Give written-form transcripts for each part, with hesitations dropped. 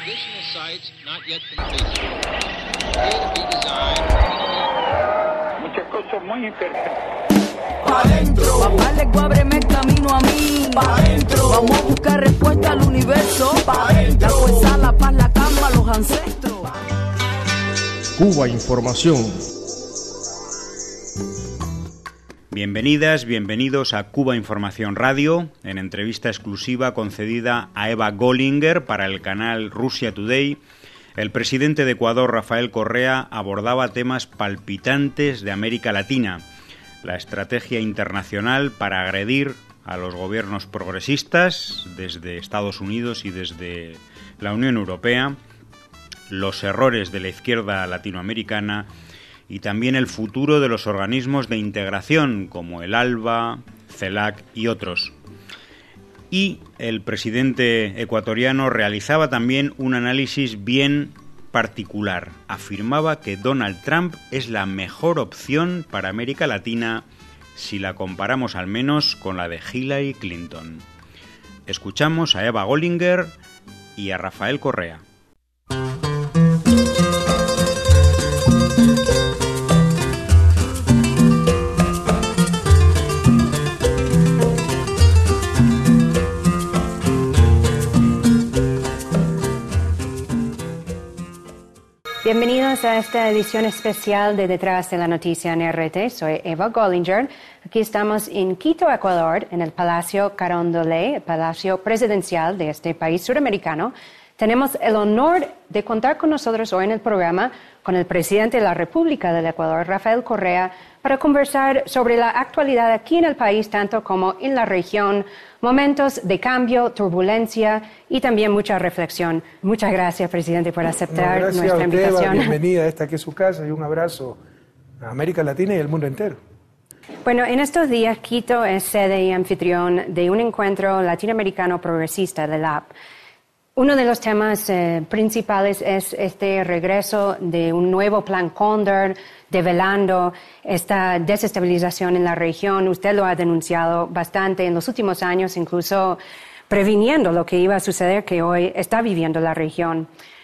Additional sites not yet completed. Appear to be designed. Muchas cosas muy interesantes. Pa' dentro. Papá, le ábreme el camino a mí. Pa' dentro. Vamos a buscar respuesta al universo. Pa' dentro. La fuerza, la paz, la calma, los ancestros. Cuba Información. Bienvenidas, bienvenidos a Cuba Información Radio, en entrevista exclusiva concedida a Eva Gollinger para el canal Russia Today. El presidente de Ecuador, Rafael Correa, abordaba temas palpitantes de América Latina, la estrategia internacional para agredir a los gobiernos progresistas desde Estados Unidos y desde la Unión Europea, los errores de la izquierda latinoamericana y también el futuro de los organismos de integración como el ALBA, CELAC y otros. Y el presidente ecuatoriano realizaba también un análisis bien particular. Afirmaba que Donald Trump es la mejor opción para América Latina si la comparamos al menos con la de Hillary Clinton. Escuchamos a Eva Gollinger y a Rafael Correa. Bienvenidos a esta edición especial de Detrás de la Noticia en RT. Soy Eva Gollinger. Aquí estamos en Quito, Ecuador, en el Palacio Carondelet, el Palacio Presidencial de este país suramericano. Tenemos el honor de contar con nosotros hoy en el programa con el presidente de la República del Ecuador, Rafael Correa, para conversar sobre la actualidad aquí en el país, tanto como en la región, momentos de cambio, turbulencia y también mucha reflexión. Muchas gracias, presidente, por aceptar nuestra invitación. Eva, bienvenida a esta que es su casa y un abrazo a América Latina y al mundo entero. Bueno, en estos días Quito es sede y anfitrión de un encuentro latinoamericano progresista de la AP. Uno de los temas principales es este regreso de un nuevo plan Cóndor, develando esta desestabilización en la región. Usted lo ha denunciado bastante en los últimos años, incluso previniendo lo que iba a suceder que hoy está viviendo la región.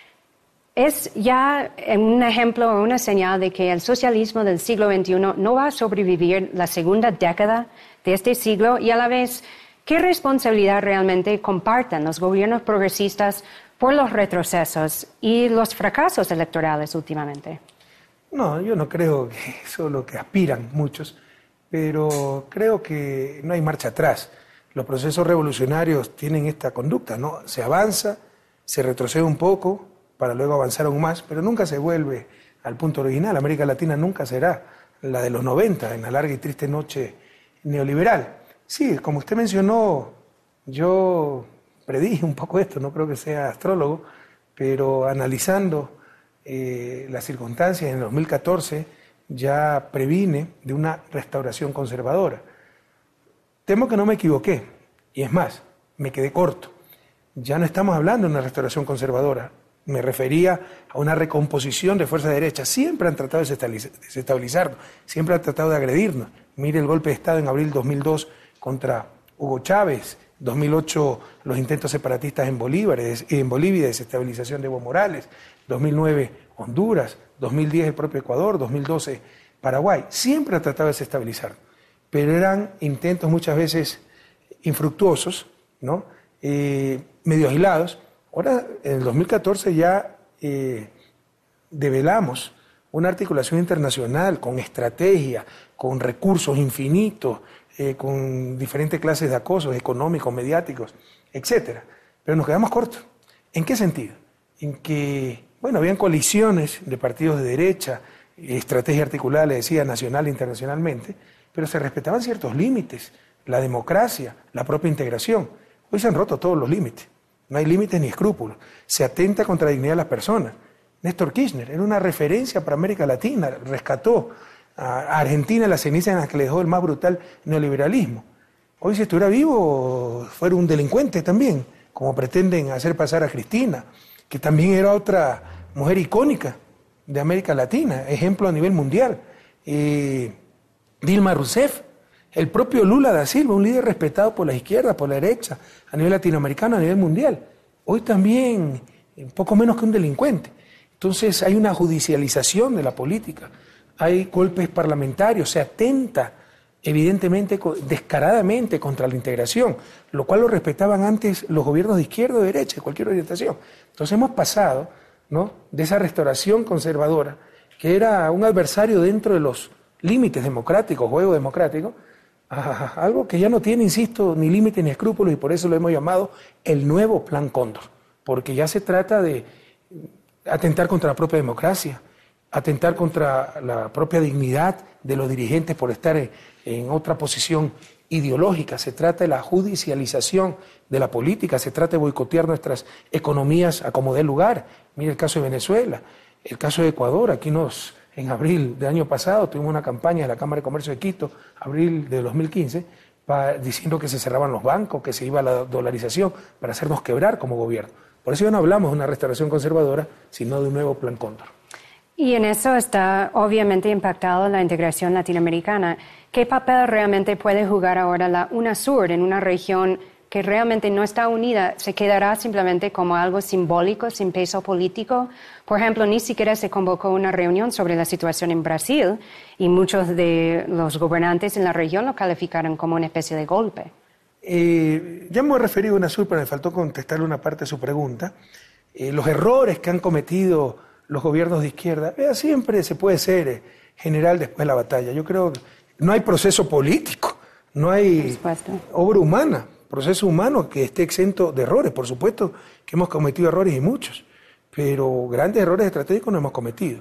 Es ya un ejemplo, una señal de que el socialismo del siglo XXI no va a sobrevivir la segunda década de este siglo y a la vez, ¿qué responsabilidad realmente comparten los gobiernos progresistas por los retrocesos y los fracasos electorales últimamente? No, yo no creo que eso es lo que aspiran muchos, pero creo que no hay marcha atrás. Los procesos revolucionarios tienen esta conducta, ¿no? Se avanza, se retrocede un poco para luego avanzar aún más, pero nunca se vuelve al punto original. América Latina nunca será la de los 90, en la larga y triste noche neoliberal. Sí, como usted mencionó, yo predije un poco esto, no creo que sea astrólogo, pero analizando las circunstancias en el 2014 ya previne de una restauración conservadora. Temo que no me equivoqué, y es más, me quedé corto. Ya no estamos hablando de una restauración conservadora, me refería a una recomposición de fuerza derecha. Siempre han tratado de desestabilizarnos, siempre han tratado de agredirnos. Mire el golpe de Estado en abril 2002 contra Hugo Chávez, 2008 los intentos separatistas en Bolivia de desestabilización de Evo Morales, 2009 Honduras, 2010 el propio Ecuador, 2012 Paraguay. Siempre ha tratado de desestabilizar, pero eran intentos muchas veces infructuosos, ¿no? Medio aislados. Ahora, en el 2014 ya develamos una articulación internacional con estrategia, con recursos infinitos, con diferentes clases de acosos económicos, mediáticos, etcétera. Pero nos quedamos cortos. ¿En qué sentido? En que, bueno, habían coaliciones de partidos de derecha, estrategia articulada, le decía, nacional e internacionalmente, pero se respetaban ciertos límites, la democracia, la propia integración. Hoy se han roto todos los límites. No hay límites ni escrúpulos. Se atenta contra la dignidad de las personas. Néstor Kirchner era una referencia para América Latina, rescató a Argentina en las cenizas en las que le dejó el más brutal neoliberalismo. Hoy, si estuviera vivo, fuera un delincuente también, como pretenden hacer pasar a Cristina, que también era otra mujer icónica de América Latina, ejemplo a nivel mundial. Dilma Rousseff, el propio Lula da Silva, un líder respetado por la izquierda, por la derecha, a nivel latinoamericano, a nivel mundial. Hoy también un poco menos que un delincuente. Entonces hay una judicialización de la política, hay golpes parlamentarios, se atenta evidentemente, descaradamente contra la integración, lo cual lo respetaban antes los gobiernos de izquierda o de derecha, de cualquier orientación. Entonces hemos pasado, ¿no?, de esa restauración conservadora, que era un adversario dentro de los límites democráticos, juego democrático, a algo que ya no tiene, insisto, ni límites ni escrúpulos, y por eso lo hemos llamado el nuevo Plan Cóndor, porque ya se trata de atentar contra la propia democracia, atentar contra la propia dignidad de los dirigentes por estar en otra posición ideológica. Se trata de la judicialización de la política, se trata de boicotear nuestras economías a como dé lugar. Mira el caso de Venezuela, el caso de Ecuador. Aquí en abril del año pasado tuvimos una campaña de la Cámara de Comercio de Quito, abril de 2015, diciendo que se cerraban los bancos, que se iba a la dolarización para hacernos quebrar como gobierno. Por eso ya no hablamos de una restauración conservadora, sino de un nuevo Plan Cóndor. Y en eso está obviamente impactado la integración latinoamericana. ¿Qué papel realmente puede jugar ahora la UNASUR en una región que realmente no está unida? ¿Se quedará simplemente como algo simbólico, sin peso político? Por ejemplo, ni siquiera se convocó una reunión sobre la situación en Brasil y muchos de los gobernantes en la región lo calificaron como una especie de golpe. Ya me he referido a UNASUR, pero me faltó contestarle una parte de su pregunta. Los errores que han cometido los gobiernos de izquierda, siempre se puede ser general después de la batalla. Yo creo que no hay proceso político, no hay obra humana, proceso humano que esté exento de errores. Por supuesto que hemos cometido errores y muchos, pero grandes errores estratégicos no hemos cometido.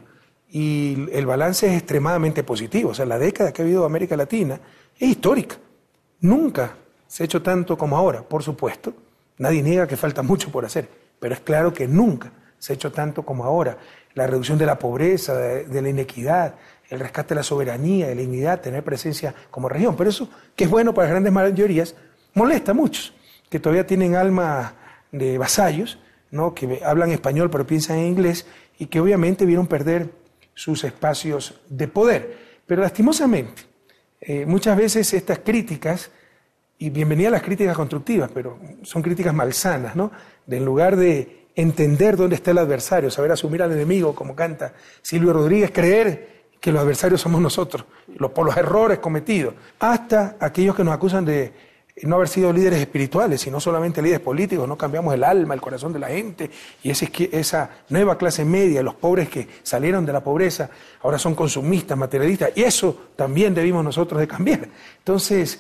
Y el balance es extremadamente positivo. O sea, la década que ha habido en América Latina es histórica. Nunca se ha hecho tanto como ahora, por supuesto. Nadie niega que falta mucho por hacer, pero es claro que nunca se ha hecho tanto como ahora. La reducción de la pobreza, de la inequidad, el rescate de la soberanía, de la dignidad, tener presencia como región. Pero eso, que es bueno para las grandes mayorías, molesta a muchos, que todavía tienen alma de vasallos, ¿no?, que hablan español pero piensan en inglés, y que obviamente vieron perder sus espacios de poder. Pero lastimosamente, muchas veces estas críticas, y bienvenidas las críticas constructivas, pero son críticas malsanas, ¿no?, en lugar de entender dónde está el adversario, saber asumir al enemigo, como canta Silvio Rodríguez, creer que los adversarios somos nosotros, por los errores cometidos, hasta aquellos que nos acusan de no haber sido líderes espirituales, sino solamente líderes políticos. No cambiamos el alma, el corazón de la gente, y esa nueva clase media, los pobres que salieron de la pobreza, ahora son consumistas, materialistas, y eso también debimos nosotros de cambiar. Entonces,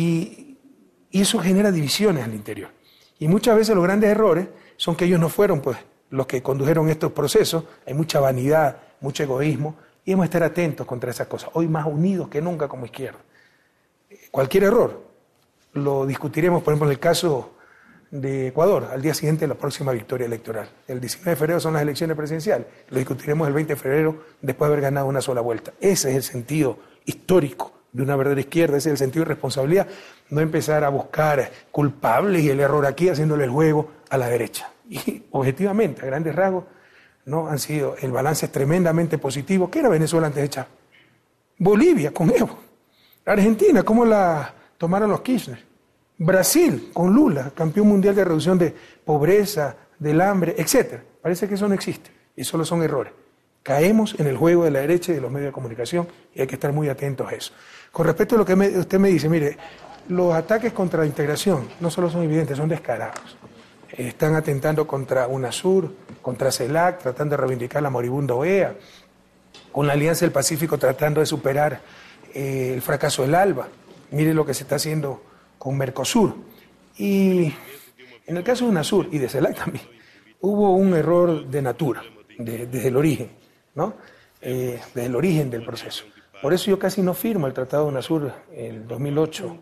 y eso genera divisiones al interior. Y muchas veces los grandes errores son que ellos no fueron pues los que condujeron estos procesos. Hay mucha vanidad, mucho egoísmo, y hemos de estar atentos contra esas cosas, hoy más unidos que nunca como izquierda. Cualquier error lo discutiremos, por ejemplo, en el caso de Ecuador, al día siguiente de la próxima victoria electoral. El 19 de febrero son las elecciones presidenciales, lo discutiremos el 20 de febrero después de haber ganado una sola vuelta. Ese es el sentido histórico de una verdadera izquierda, ese es el sentido de responsabilidad, no empezar a buscar culpables y el error aquí haciéndole el juego a la derecha. Y objetivamente, a grandes rasgos, no han sido, el balance es tremendamente positivo. ¿Qué era Venezuela antes de Chávez? Bolivia con Evo. Argentina, ¿cómo la tomaron los Kirchner? Brasil con Lula, campeón mundial de reducción de pobreza, del hambre, etc. Parece que eso no existe y solo son errores. Caemos en el juego de la derecha y de los medios de comunicación y hay que estar muy atentos a eso. Con respecto a lo que usted me dice, mire, los ataques contra la integración no solo son evidentes, son descarados. Están atentando contra UNASUR, contra CELAC, tratando de reivindicar la moribunda OEA, con la Alianza del Pacífico tratando de superar el fracaso del ALBA. Mire lo que se está haciendo con Mercosur. Y en el caso de UNASUR y de CELAC también, hubo un error de natura, desde el origen, ¿no? Desde el origen del proceso. Por eso yo casi no firmo el Tratado de UNASUR en el 2008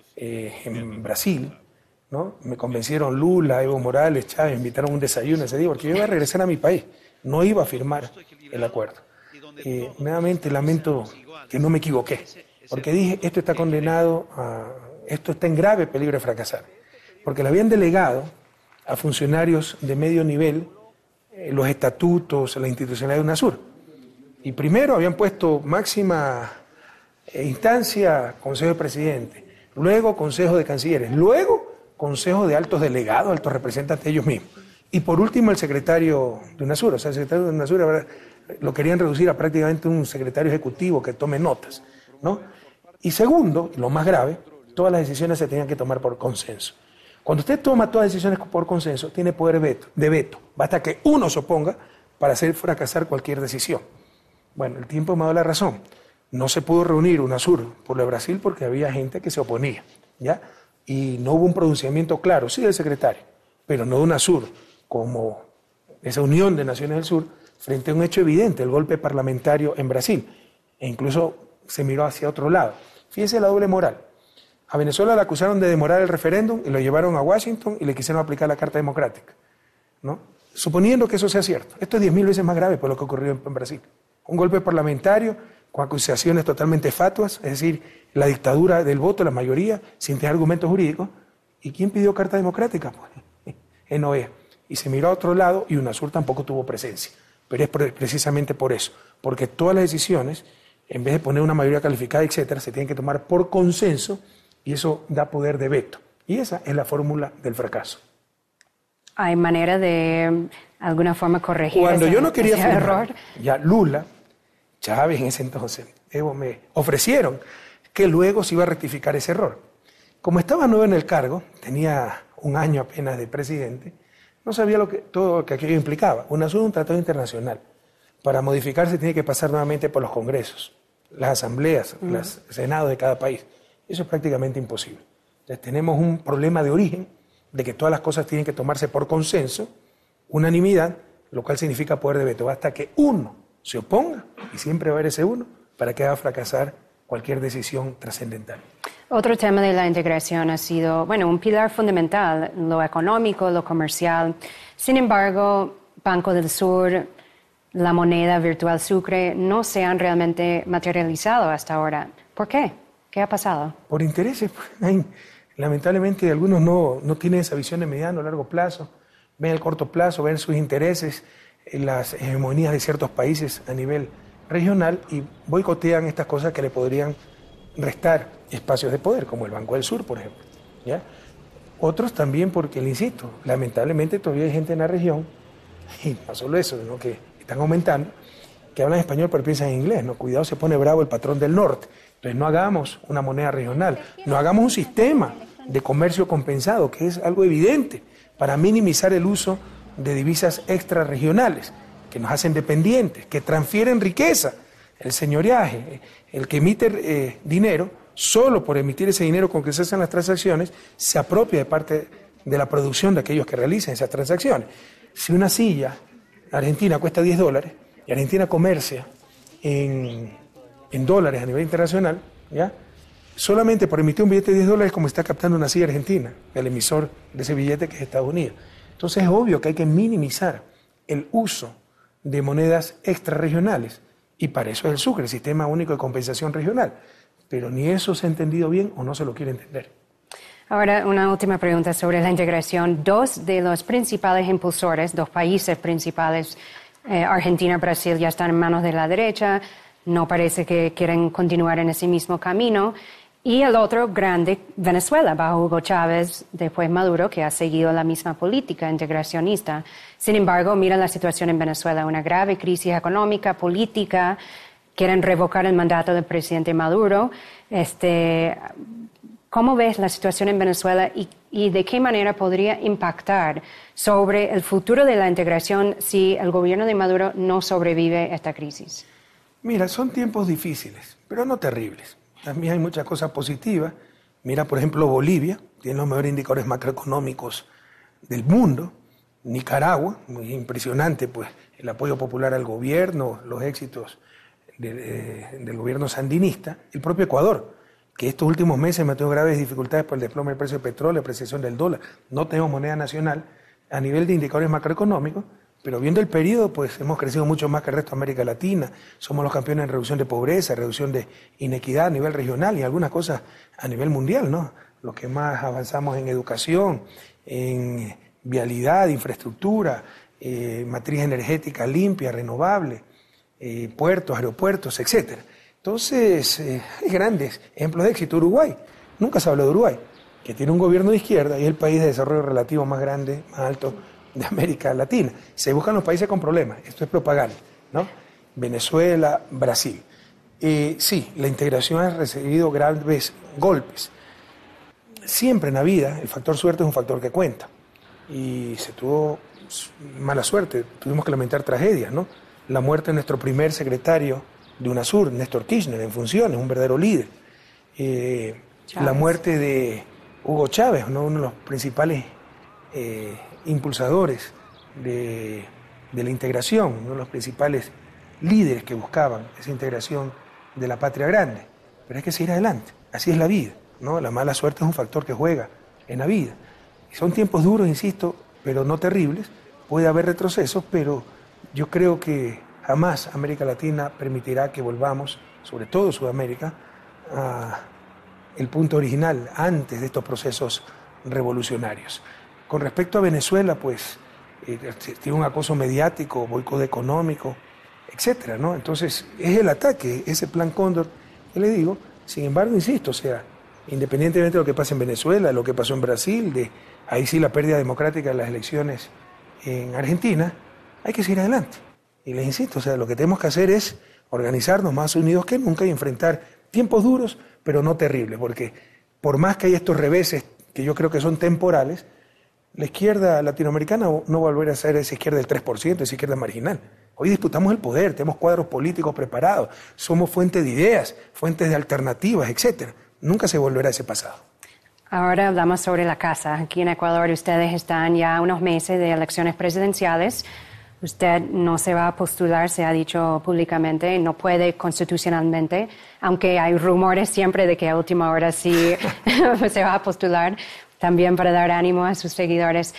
en Brasil, ¿no? Me convencieron Lula, Evo Morales, Chávez, me invitaron a un desayuno ese día, porque yo iba a regresar a mi país, no iba a firmar el acuerdo. Nuevamente lamento que no me equivoqué, porque dije, esto está condenado, esto está en grave peligro de fracasar, porque le habían delegado a funcionarios de medio nivel los estatutos, la institucionalidad de UNASUR. Y primero habían puesto máxima instancia Consejo de Presidente, luego Consejo de Cancilleres, luego Consejo de Altos Delegados, altos representantes de ellos mismos. Y por último, el secretario de UNASUR. O sea, el secretario de UNASUR ahora lo querían reducir a prácticamente un secretario ejecutivo que tome notas, ¿no? Y segundo, lo más grave, todas las decisiones se tenían que tomar por consenso. Cuando usted toma todas las decisiones por consenso, tiene poder de veto. Basta que uno se oponga para hacer fracasar cualquier decisión. Bueno, el tiempo me ha dado la razón. No se pudo reunir UNASUR por lo de Brasil porque había gente que se oponía, ¿ya? Y no hubo un pronunciamiento claro, sí del secretario, pero no de UNASUR, como esa unión de naciones del sur, frente a un hecho evidente, el golpe parlamentario en Brasil. E incluso se miró hacia otro lado. Fíjese la doble moral. A Venezuela le acusaron de demorar el referéndum y lo llevaron a Washington y le quisieron aplicar la Carta Democrática, ¿no? Suponiendo que eso sea cierto. Esto es 10.000 veces más grave por lo que ocurrió en Brasil. Un golpe parlamentario con acusaciones totalmente fatuas, es decir, la dictadura del voto, la mayoría, sin tener argumentos jurídicos. ¿Y quién pidió Carta Democrática? Pues en OEA. Y se miró a otro lado y UNASUR tampoco tuvo presencia. Pero es precisamente por eso, porque todas las decisiones, en vez de poner una mayoría calificada, etcétera, se tienen que tomar por consenso y eso da poder de veto. Y esa es la fórmula del fracaso. ¿Hay manera de alguna forma corregir Cuando yo no quería ese error? Ya Lula, Chávez en ese entonces, me ofrecieron que luego se iba a rectificar ese error. Como estaba nuevo en el cargo, tenía un año apenas de presidente, no sabía todo lo que aquello implicaba. UNASUR es un tratado internacional. Para modificarse tiene que pasar nuevamente por los congresos, las asambleas, los senados de cada país. Eso es prácticamente imposible. Entonces tenemos un problema de origen, de que todas las cosas tienen que tomarse por consenso, unanimidad, lo cual significa poder de veto. Basta que uno se oponga, y siempre va a haber ese uno, para que haga fracasar cualquier decisión trascendental. Otro tema de la integración ha sido, un pilar fundamental, lo económico, lo comercial. Sin embargo, Banco del Sur, la moneda virtual Sucre, no se han realmente materializado hasta ahora. ¿Por qué? ¿Qué ha pasado? Por intereses. Lamentablemente, algunos no tienen esa visión de mediano o largo plazo, ven el corto plazo, ven sus intereses, las hegemonías de ciertos países a nivel regional y boicotean estas cosas que le podrían restar espacios de poder, como el Banco del Sur, por ejemplo, ¿ya? Otros también porque, le insisto, lamentablemente todavía hay gente en la región, y no solo eso, sino que están aumentando, que hablan español pero piensan en inglés, ¿no? Cuidado, se pone bravo el patrón del norte. Entonces no hagamos una moneda regional, no hagamos un sistema de comercio compensado, que es algo evidente, para minimizar el uso de divisas extrarregionales, que nos hacen dependientes, que transfieren riqueza, el señoreaje, el que emite dinero, solo por emitir ese dinero con que se hacen las transacciones, se apropia de parte de la producción de aquellos que realizan esas transacciones. Si una silla argentina cuesta $10 y Argentina comercia en dólares a nivel internacional, ¿ya? Solamente por emitir un billete de $10 es como está captando una silla argentina, el emisor de ese billete que es Estados Unidos. Entonces es obvio que hay que minimizar el uso de monedas extrarregionales y para eso es el Sucre, el Sistema Único de Compensación Regional. Pero ni eso se ha entendido bien o no se lo quiere entender. Ahora, una última pregunta sobre la integración. Dos de los principales impulsores, dos países principales, Argentina y Brasil, ya están en manos de la derecha. No parece que quieren continuar en ese mismo camino. Y el otro grande, Venezuela, bajo Hugo Chávez, después Maduro, que ha seguido la misma política integracionista. Sin embargo, mira la situación en Venezuela, una grave crisis económica, política. Quieren revocar el mandato del presidente Maduro. ¿Cómo ves la situación en Venezuela y de qué manera podría impactar sobre el futuro de la integración si el gobierno de Maduro no sobrevive a esta crisis? Mira, son tiempos difíciles, pero no terribles. También hay muchas cosas positivas. Mira, por ejemplo, Bolivia tiene los mejores indicadores macroeconómicos del mundo. Nicaragua, muy impresionante, pues el apoyo popular al gobierno, los éxitos del gobierno sandinista. El propio Ecuador, que estos últimos meses me ha tenido graves dificultades por el desplome del precio del petróleo, la apreciación del dólar. No tenemos moneda nacional a nivel de indicadores macroeconómicos, pero viendo el periodo, pues hemos crecido mucho más que el resto de América Latina. Somos los campeones en reducción de pobreza, reducción de inequidad a nivel regional y algunas cosas a nivel mundial, ¿no? Los que más avanzamos en educación, en vialidad, infraestructura, matriz energética limpia, renovable, puertos, aeropuertos, etcétera. Entonces, hay grandes ejemplos de éxito. Uruguay, nunca se habló de Uruguay, que tiene un gobierno de izquierda y es el país de desarrollo relativo más grande, más alto de América Latina. Se buscan los países con problemas, esto es propaganda, ¿no? Venezuela, Brasil. Sí, la integración ha recibido graves golpes. Siempre en la vida el factor suerte es un factor que cuenta. Y se tuvo mala suerte, tuvimos que lamentar tragedias, ¿no? La muerte de nuestro primer secretario de UNASUR, Néstor Kirchner, en funciones, un verdadero líder. La muerte de Hugo Chávez, ¿no? Uno de los principales impulsadores de la integración, uno de los principales líderes que buscaban esa integración de la patria grande. Pero hay que seguir adelante, así es la vida, ¿no? La mala suerte es un factor que juega en la vida. Y son tiempos duros, insisto, pero no terribles. Puede haber retrocesos, pero yo creo que jamás América Latina permitirá que volvamos, sobre todo Sudamérica, a el punto original antes de estos procesos revolucionarios. Con respecto a Venezuela, pues tiene un acoso mediático, boicot económico, etcétera, ¿no? Entonces es el ataque, ese plan Cóndor, que le digo. Sin embargo, insisto, o sea, independientemente de lo que pase en Venezuela, lo que pasó en Brasil, de ahí sí la pérdida democrática de las elecciones en Argentina, hay que seguir adelante. Y les insisto, o sea, lo que tenemos que hacer es organizarnos más unidos que nunca y enfrentar tiempos duros, pero no terribles, porque por más que haya estos reveses, que yo creo que son temporales, la izquierda latinoamericana no va a volver a ser esa izquierda del 3%, esa izquierda marginal. Hoy disputamos el poder, tenemos cuadros políticos preparados, somos fuente de ideas, fuentes de alternativas, etcétera. Nunca se volverá a ese pasado. Ahora hablamos sobre la casa. Aquí en Ecuador ustedes están ya a unos meses de elecciones presidenciales. Usted no se va a postular, se ha dicho públicamente, no puede constitucionalmente, aunque hay rumores siempre de que a última hora sí se va a postular, también para dar ánimo a sus seguidores.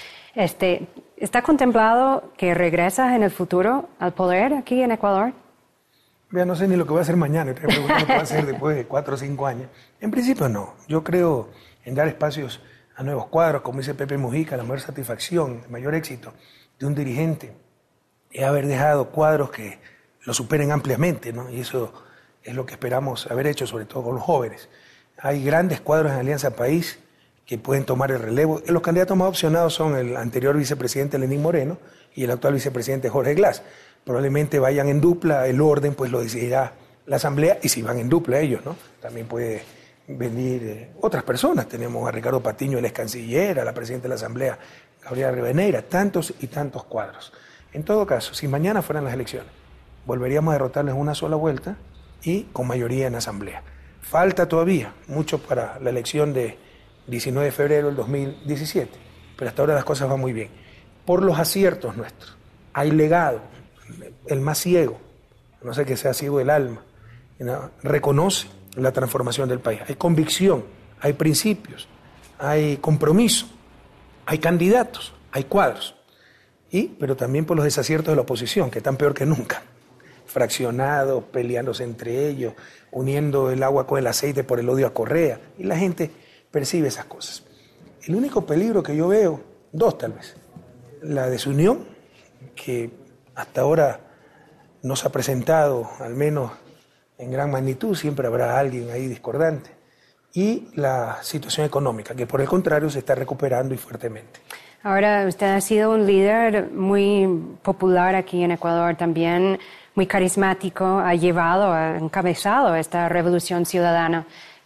¿Está contemplado que regresas en el futuro al poder aquí en Ecuador? Ya no sé ni lo que voy a hacer mañana, te pregunto lo que voy a hacer después de 4 o 5 años. En principio no, yo creo en dar espacios a nuevos cuadros, como dice Pepe Mujica, la mayor satisfacción, el mayor éxito de un dirigente es haber dejado cuadros que lo superen ampliamente, ¿no? Y eso es lo que esperamos haber hecho, sobre todo con los jóvenes. Hay grandes cuadros en Alianza País que pueden tomar el relevo. Los candidatos más opcionados son el anterior vicepresidente Lenín Moreno y el actual vicepresidente Jorge Glass. Probablemente vayan en dupla, el orden pues lo decidirá la Asamblea, y si van en dupla ellos, ¿no? También puede venir otras personas. Tenemos a Ricardo Patiño, el ex canciller, a la presidenta de la Asamblea, Gabriela Rivadeneira, tantos y tantos cuadros. En todo caso, si mañana fueran las elecciones, volveríamos a derrotarles una sola vuelta y con mayoría en Asamblea. Falta todavía mucho para la elección de 19 de febrero del 2017, pero hasta ahora las cosas van muy bien. Por los aciertos nuestros, hay legado, el más ciego, no sé que sea ciego del alma, ¿no? Reconoce la transformación del país. Hay convicción, hay principios, hay compromiso, hay candidatos, hay cuadros. Pero también por los desaciertos de la oposición, que están peor que nunca. Fraccionados, peleándose entre ellos, uniendo el agua con el aceite por el odio a Correa. Y la gente percibe esas cosas. El único peligro que yo veo, 2 tal vez, la desunión, que hasta ahora no se ha presentado, al menos en gran magnitud, siempre habrá alguien ahí discordante, y la situación económica, que por el contrario se está recuperando y fuertemente. Ahora, usted ha sido un líder muy popular aquí en Ecuador, también muy carismático, ha encabezado esta revolución ciudadana.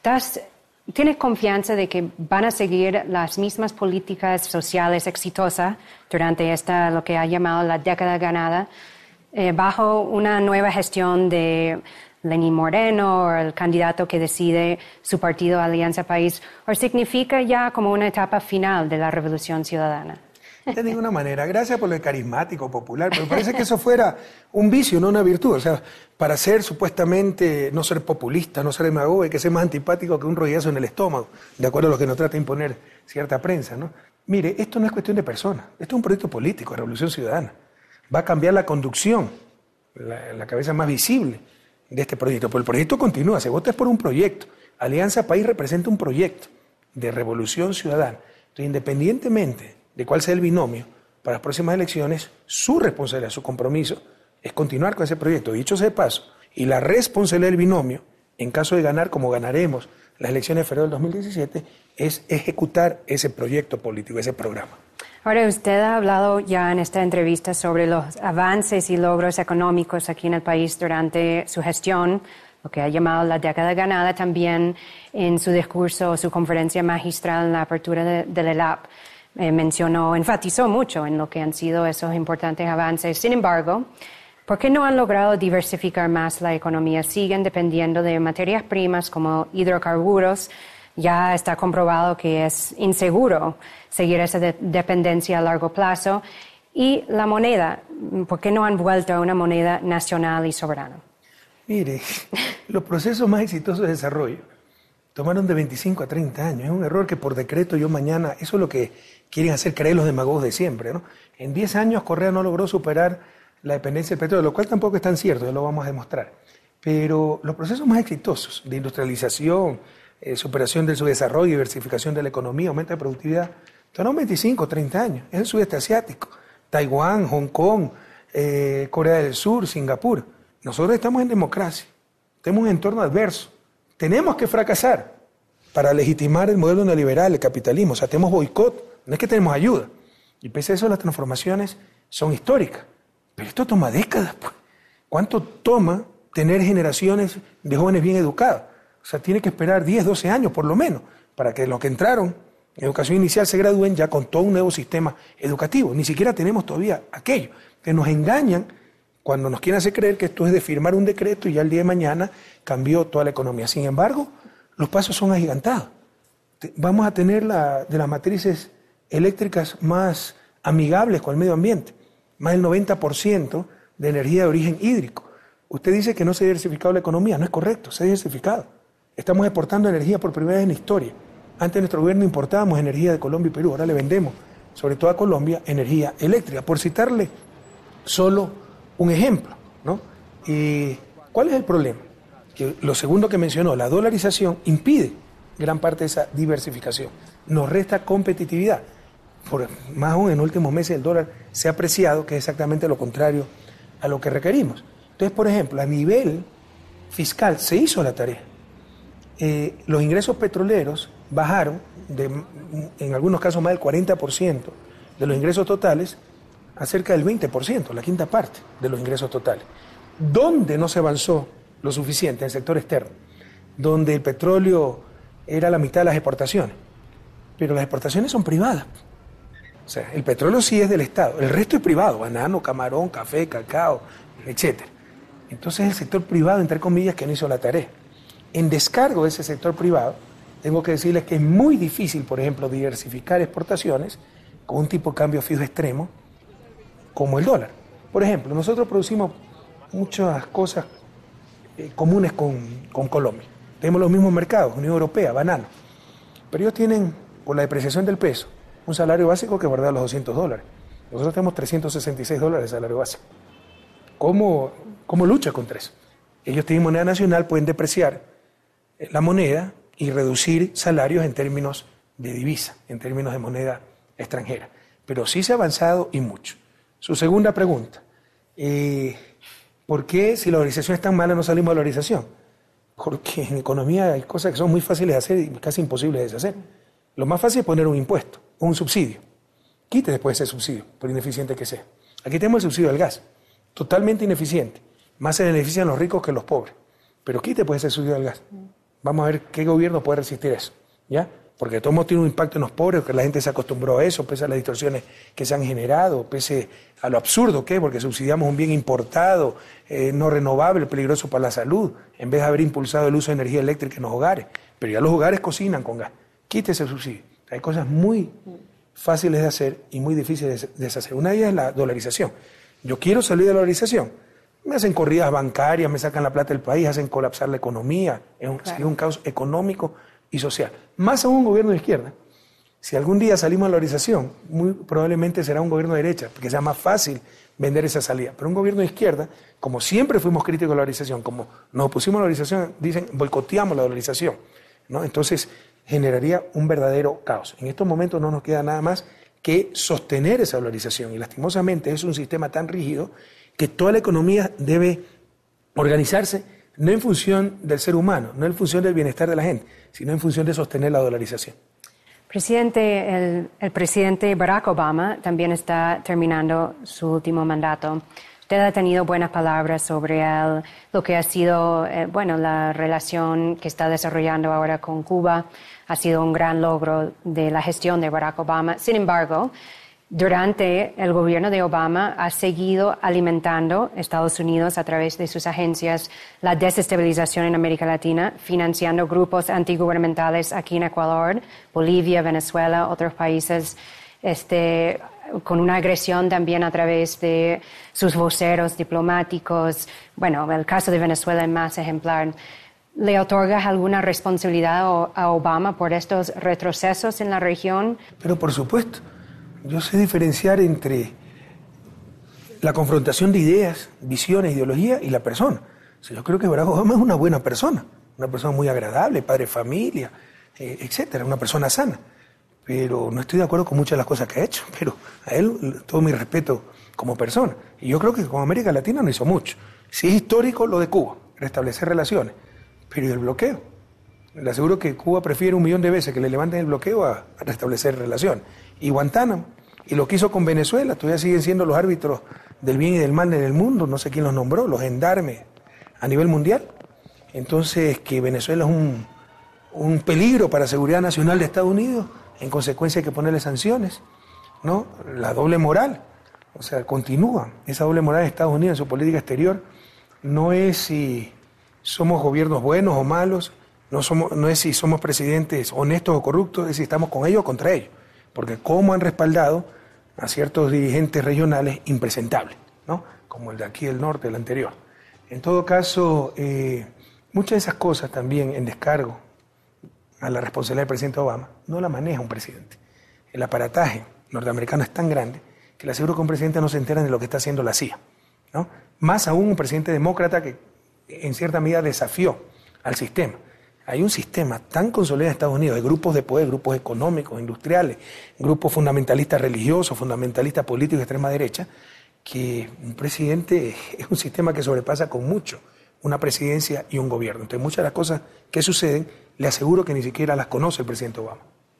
¿Tienes confianza de que van a seguir las mismas políticas sociales exitosas durante lo que ha llamado la década ganada, bajo una nueva gestión de Lenín Moreno o el candidato que decide su partido Alianza País, o significa ya como una etapa final de la revolución ciudadana? De ninguna manera. Gracias por lo carismático, popular, pero parece que eso fuera un vicio, no una virtud. O sea, para ser supuestamente, no ser populista, no ser demagogo, hay que ser más antipático que un rollazo en el estómago, de acuerdo a lo que nos trata de imponer cierta prensa, ¿no? Mire, esto no es cuestión de personas, esto es un proyecto político, Revolución Ciudadana. Va a cambiar la conducción, la cabeza más visible de este proyecto, pero el proyecto continúa, se vota por un proyecto. Alianza País representa un proyecto de revolución ciudadana. Entonces, independientemente de cuál sea el binomio para las próximas elecciones, su responsabilidad, su compromiso es continuar con ese proyecto. Dicho sea de paso, y la responsabilidad del binomio, en caso de ganar como ganaremos las elecciones de febrero del 2017, es ejecutar ese proyecto político, ese programa. Ahora, usted ha hablado ya en esta entrevista sobre los avances y logros económicos aquí en el país durante su gestión, lo que ha llamado la década ganada, también en su discurso, su conferencia magistral en la apertura del ELAP. Enfatizó mucho en lo que han sido esos importantes avances. Sin embargo, ¿por qué no han logrado diversificar más la economía? Siguen dependiendo de materias primas como hidrocarburos. Ya está comprobado que es inseguro seguir esa dependencia a largo plazo. Y la moneda, ¿por qué no han vuelto a una moneda nacional y soberana? Mire, los procesos más exitosos de desarrollo tomaron de 25 a 30 años. Es un error que por decreto yo mañana, eso es lo que quieren hacer creer los demagogos de siempre, ¿no? En 10 años Correa no logró superar la dependencia del petróleo, lo cual tampoco es tan cierto, ya lo vamos a demostrar. Pero los procesos más exitosos de industrialización, superación del subdesarrollo, diversificación de la economía, aumento de productividad, tomaron 25 o 30 años. Es el sudeste asiático, Taiwán, Hong Kong, Corea del Sur, Singapur. Nosotros estamos en democracia, tenemos un entorno adverso. Tenemos que fracasar para legitimar el modelo neoliberal, el capitalismo. O sea, tenemos boicot, no es que tenemos ayuda. Y pese a eso, las transformaciones son históricas. Pero esto toma décadas, pues. ¿Cuánto toma tener generaciones de jóvenes bien educados? O sea, tiene que esperar 10, 12 años por lo menos para que los que entraron en educación inicial se gradúen ya con todo un nuevo sistema educativo. Ni siquiera tenemos todavía aquello. Que nos engañan cuando nos quieren hacer creer que esto es de firmar un decreto y ya el día de mañana cambió toda la economía. Sin embargo, los pasos son agigantados. Vamos a tener de las matrices eléctricas más amigables con el medio ambiente. Más del 90% de energía de origen hídrico. Usted dice que no se ha diversificado la economía. No es correcto, se ha diversificado. Estamos exportando energía por primera vez en la historia. Antes nuestro gobierno importábamos energía de Colombia y Perú. Ahora le vendemos, sobre todo a Colombia, energía eléctrica. Por citarle solo un ejemplo, ¿no? ¿Y cuál es el problema? Que lo segundo que mencionó, la dolarización, impide gran parte de esa diversificación. Nos resta competitividad. Más aún en los últimos meses el dólar se ha apreciado, que es exactamente lo contrario a lo que requerimos. Entonces, por ejemplo, a nivel fiscal se hizo la tarea. Los ingresos petroleros bajaron, en algunos casos más del 40% de los ingresos totales, a cerca del 20%, la quinta parte de los ingresos totales. ¿Dónde no se avanzó lo suficiente? En el sector externo, donde el petróleo era la mitad de las exportaciones. Pero las exportaciones son privadas. O sea, el petróleo sí es del Estado, el resto es privado, banano, camarón, café, cacao, etc. Entonces el sector privado, entre comillas, que no hizo la tarea. En descargo de ese sector privado, tengo que decirles que es muy difícil, por ejemplo, diversificar exportaciones con un tipo de cambio fijo extremo como el dólar. Por ejemplo, nosotros producimos muchas cosas comunes con Colombia. Tenemos los mismos mercados, Unión Europea, banano. Pero ellos tienen, por la depreciación del peso, un salario básico que bordea los $200. Nosotros tenemos $366 de salario básico. ¿Cómo lucha contra eso? Ellos tienen moneda nacional, pueden depreciar la moneda y reducir salarios en términos de divisa, en términos de moneda extranjera. Pero sí se ha avanzado y mucho. Su segunda pregunta, ¿por qué si la dolarización es tan mala no salimos de la dolarización? Porque en economía hay cosas que son muy fáciles de hacer y casi imposibles de deshacer. Lo más fácil es poner un impuesto o un subsidio. Quite después ese subsidio, por ineficiente que sea. Aquí tenemos el subsidio del gas, totalmente ineficiente. Más se benefician los ricos que los pobres. Pero quite pues ese subsidio del gas. Vamos a ver qué gobierno puede resistir eso, ¿ya? Porque de todos modos tiene un impacto en los pobres, porque la gente se acostumbró a eso, pese a las distorsiones que se han generado, pese a lo absurdo que es, porque subsidiamos un bien importado, no renovable, peligroso para la salud, en vez de haber impulsado el uso de energía eléctrica en los hogares. Pero ya los hogares cocinan con gas. Quite ese subsidio. Hay cosas muy fáciles de hacer y muy difíciles de deshacer. Una de ellas es la dolarización. Yo quiero salir de la dolarización. Me hacen corridas bancarias, me sacan la plata del país, hacen colapsar la economía. Es un caos económico y social. Más aún un gobierno de izquierda. Si algún día salimos de la dolarización, muy probablemente será un gobierno de derecha, porque sea más fácil vender esa salida. Pero un gobierno de izquierda, como siempre fuimos críticos de la dolarización, como nos opusimos a la dolarización, dicen boicoteamos la dolarización, ¿no? Entonces generaría un verdadero caos. En estos momentos no nos queda nada más que sostener esa dolarización y lastimosamente es un sistema tan rígido que toda la economía debe organizarse no en función del ser humano, no en función del bienestar de la gente, sino en función de sostener la dolarización. Presidente, el presidente Barack Obama también está terminando su último mandato. Usted ha tenido buenas palabras sobre él, lo que ha sido, la relación que está desarrollando ahora con Cuba. Ha sido un gran logro de la gestión de Barack Obama. Sin embargo, durante el gobierno de Obama ha seguido alimentando Estados Unidos a través de sus agencias la desestabilización en América Latina, financiando grupos antigubernamentales aquí en Ecuador, Bolivia, Venezuela, otros países, con una agresión también a través de sus voceros diplomáticos. Bueno, el caso de Venezuela es más ejemplar. ¿Le otorgas alguna responsabilidad a Obama por estos retrocesos en la región? Pero por supuesto. Yo sé diferenciar entre la confrontación de ideas, visiones, ideología y la persona. O sea, yo creo que Barack Obama es una buena persona muy agradable, padre de familia, etcétera, una persona sana. Pero no estoy de acuerdo con muchas de las cosas que ha hecho, pero a él todo mi respeto como persona. Y yo creo que con América Latina no hizo mucho. Sí es histórico lo de Cuba, restablecer relaciones, pero ¿y el bloqueo? Le aseguro que Cuba prefiere 1.000.000 de veces que le levanten el bloqueo a restablecer relaciones. Y Guantánamo, y lo que hizo con Venezuela, todavía siguen siendo los árbitros del bien y del mal en el mundo, no sé quién los nombró, los gendarmes a nivel mundial. Entonces, que Venezuela es un peligro para la seguridad nacional de Estados Unidos, en consecuencia hay que ponerle sanciones, ¿no? La doble moral, o sea, continúa esa doble moral de Estados Unidos en su política exterior. No es si somos gobiernos buenos o malos, no es si somos presidentes honestos o corruptos, es si estamos con ellos o contra ellos. Porque cómo han respaldado a ciertos dirigentes regionales impresentables, ¿no? Como el de aquí del norte, el anterior. En todo caso, muchas de esas cosas también en descargo a la responsabilidad del presidente Obama no la maneja un presidente. El aparataje norteamericano es tan grande que le aseguro que un presidente no se entera de lo que está haciendo la CIA, ¿no? Más aún un presidente demócrata que en cierta medida desafió al sistema. Hay un sistema tan consolidado en Estados Unidos de grupos de poder, grupos económicos, industriales, grupos fundamentalistas religiosos, fundamentalistas políticos de extrema derecha, que un presidente es un sistema que sobrepasa con mucho una presidencia y un gobierno. Entonces, muchas de las cosas que suceden, le aseguro que ni siquiera las conoce el presidente Obama.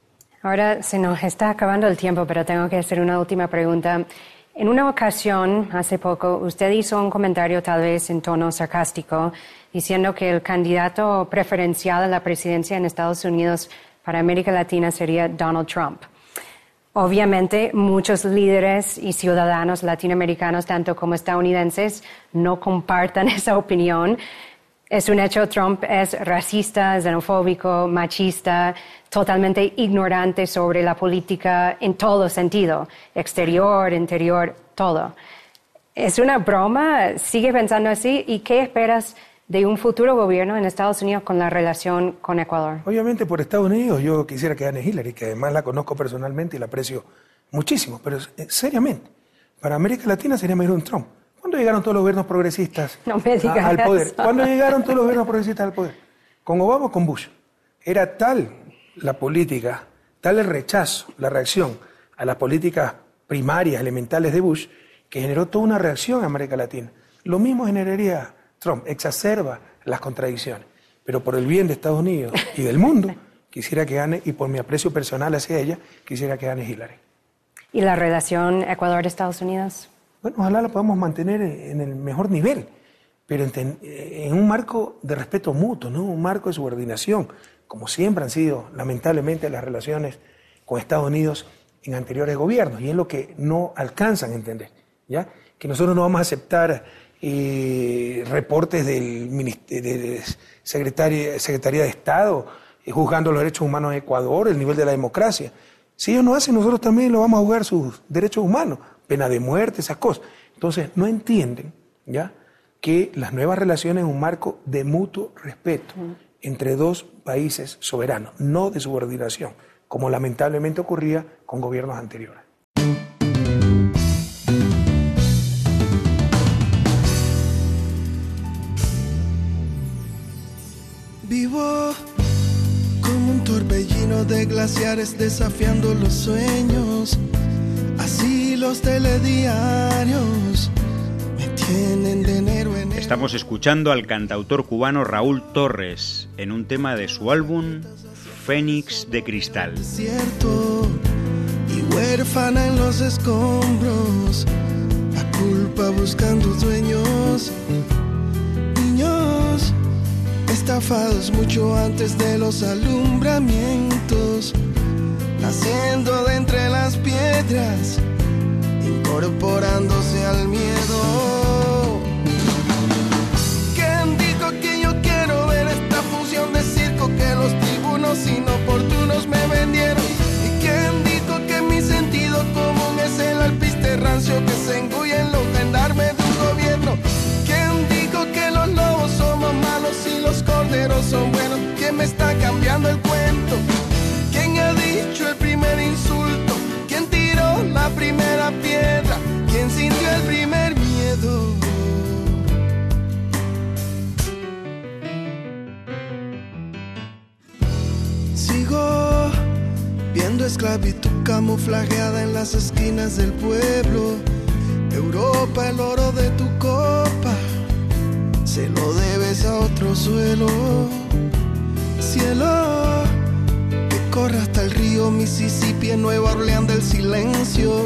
Ahora se nos está acabando el tiempo, pero tengo que hacer una última pregunta. En una ocasión, hace poco, usted hizo un comentario tal vez en tono sarcástico, diciendo que el candidato preferencial a la presidencia en Estados Unidos para América Latina sería Donald Trump. Obviamente, muchos líderes y ciudadanos latinoamericanos, tanto como estadounidenses, no compartan esa opinión. Es un hecho, Trump es racista, xenofóbico, machista, totalmente ignorante sobre la política en todo sentido, exterior, interior, todo. ¿Es una broma? ¿Sigue pensando así? ¿Y qué esperas de un futuro gobierno en Estados Unidos con la relación con Ecuador? Obviamente por Estados Unidos yo quisiera que gane Hillary, que además la conozco personalmente y la aprecio muchísimo, pero seriamente, para América Latina sería mejor un Trump. ¿Cuándo llegaron todos los gobiernos progresistas al poder? Eso. ¿Cuándo llegaron todos los gobiernos progresistas al poder? ¿Con Obama o con Bush? Era tal la política, tal el rechazo, la reacción a las políticas primarias, elementales de Bush, que generó toda una reacción en América Latina. Lo mismo generaría Trump, exacerba las contradicciones. Pero por el bien de Estados Unidos y del mundo, quisiera que gane, y por mi aprecio personal hacia ella, quisiera que gane Hillary. ¿Y la relación Ecuador-Estados Unidos? Bueno, ojalá la podamos mantener en el mejor nivel, pero en un marco de respeto mutuo, ¿no? Un marco de subordinación, como siempre han sido, lamentablemente, las relaciones con Estados Unidos en anteriores gobiernos, y es lo que no alcanzan a entender, ¿ya? Que nosotros no vamos a aceptar reportes de Secretaría de Estado juzgando los derechos humanos en Ecuador, el nivel de la democracia. Si ellos no hacen, nosotros también lo vamos a juzgar sus derechos humanos, pena de muerte, esas cosas. Entonces, no entienden, ¿ya?, que las nuevas relaciones es un marco de mutuo respeto entre dos países soberanos, no de subordinación, como lamentablemente ocurría con gobiernos anteriores. Vivo como un torbellino de glaciares desafiando los sueños. Así los telediarios me tienen de enero en enero. Estamos escuchando al cantautor cubano Raúl Torres en un tema de su álbum Fénix de Cristal. Cierto, y huérfana en los escombros, la culpa buscando dueños, niños estafados mucho antes de los alumbramientos, naciendo de entre las piedras, incorporándose al miedo. ¿Quién dijo que yo quiero ver esta función de circo que los tribunos inoportunos me vendieron? ¿Y quién dijo que mi sentido común es el alpiste rancio que se engullen los gendarmes de un gobierno? ¿Quién dijo que los lobos somos malos y los corderos son buenos? ¿Quién me está cambiando el cuento? ¿Quién ha dicho el primer insulto? ¿Quién tiró la primera piedra? ¿Quién sintió el primer miedo? Sigo viendo esclavitud camuflajeada en las esquinas del pueblo. Europa, el oro de tu copa, se lo debes a otro suelo. Cielo, que corre hasta el río Mississippi en Nueva Orleans del silencio.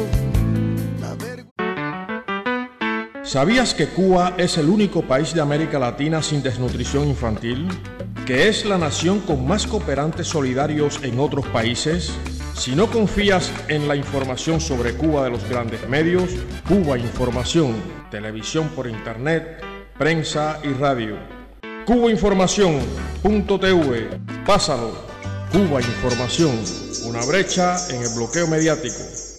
¿Sabías que Cuba es el único país de América Latina sin desnutrición infantil? ¿Que es la nación con más cooperantes solidarios en otros países? Si no confías en la información sobre Cuba de los grandes medios, Cuba Información, televisión por internet, prensa y radio. cubainformación.tv, pásalo. Cuba Información, una brecha en el bloqueo mediático.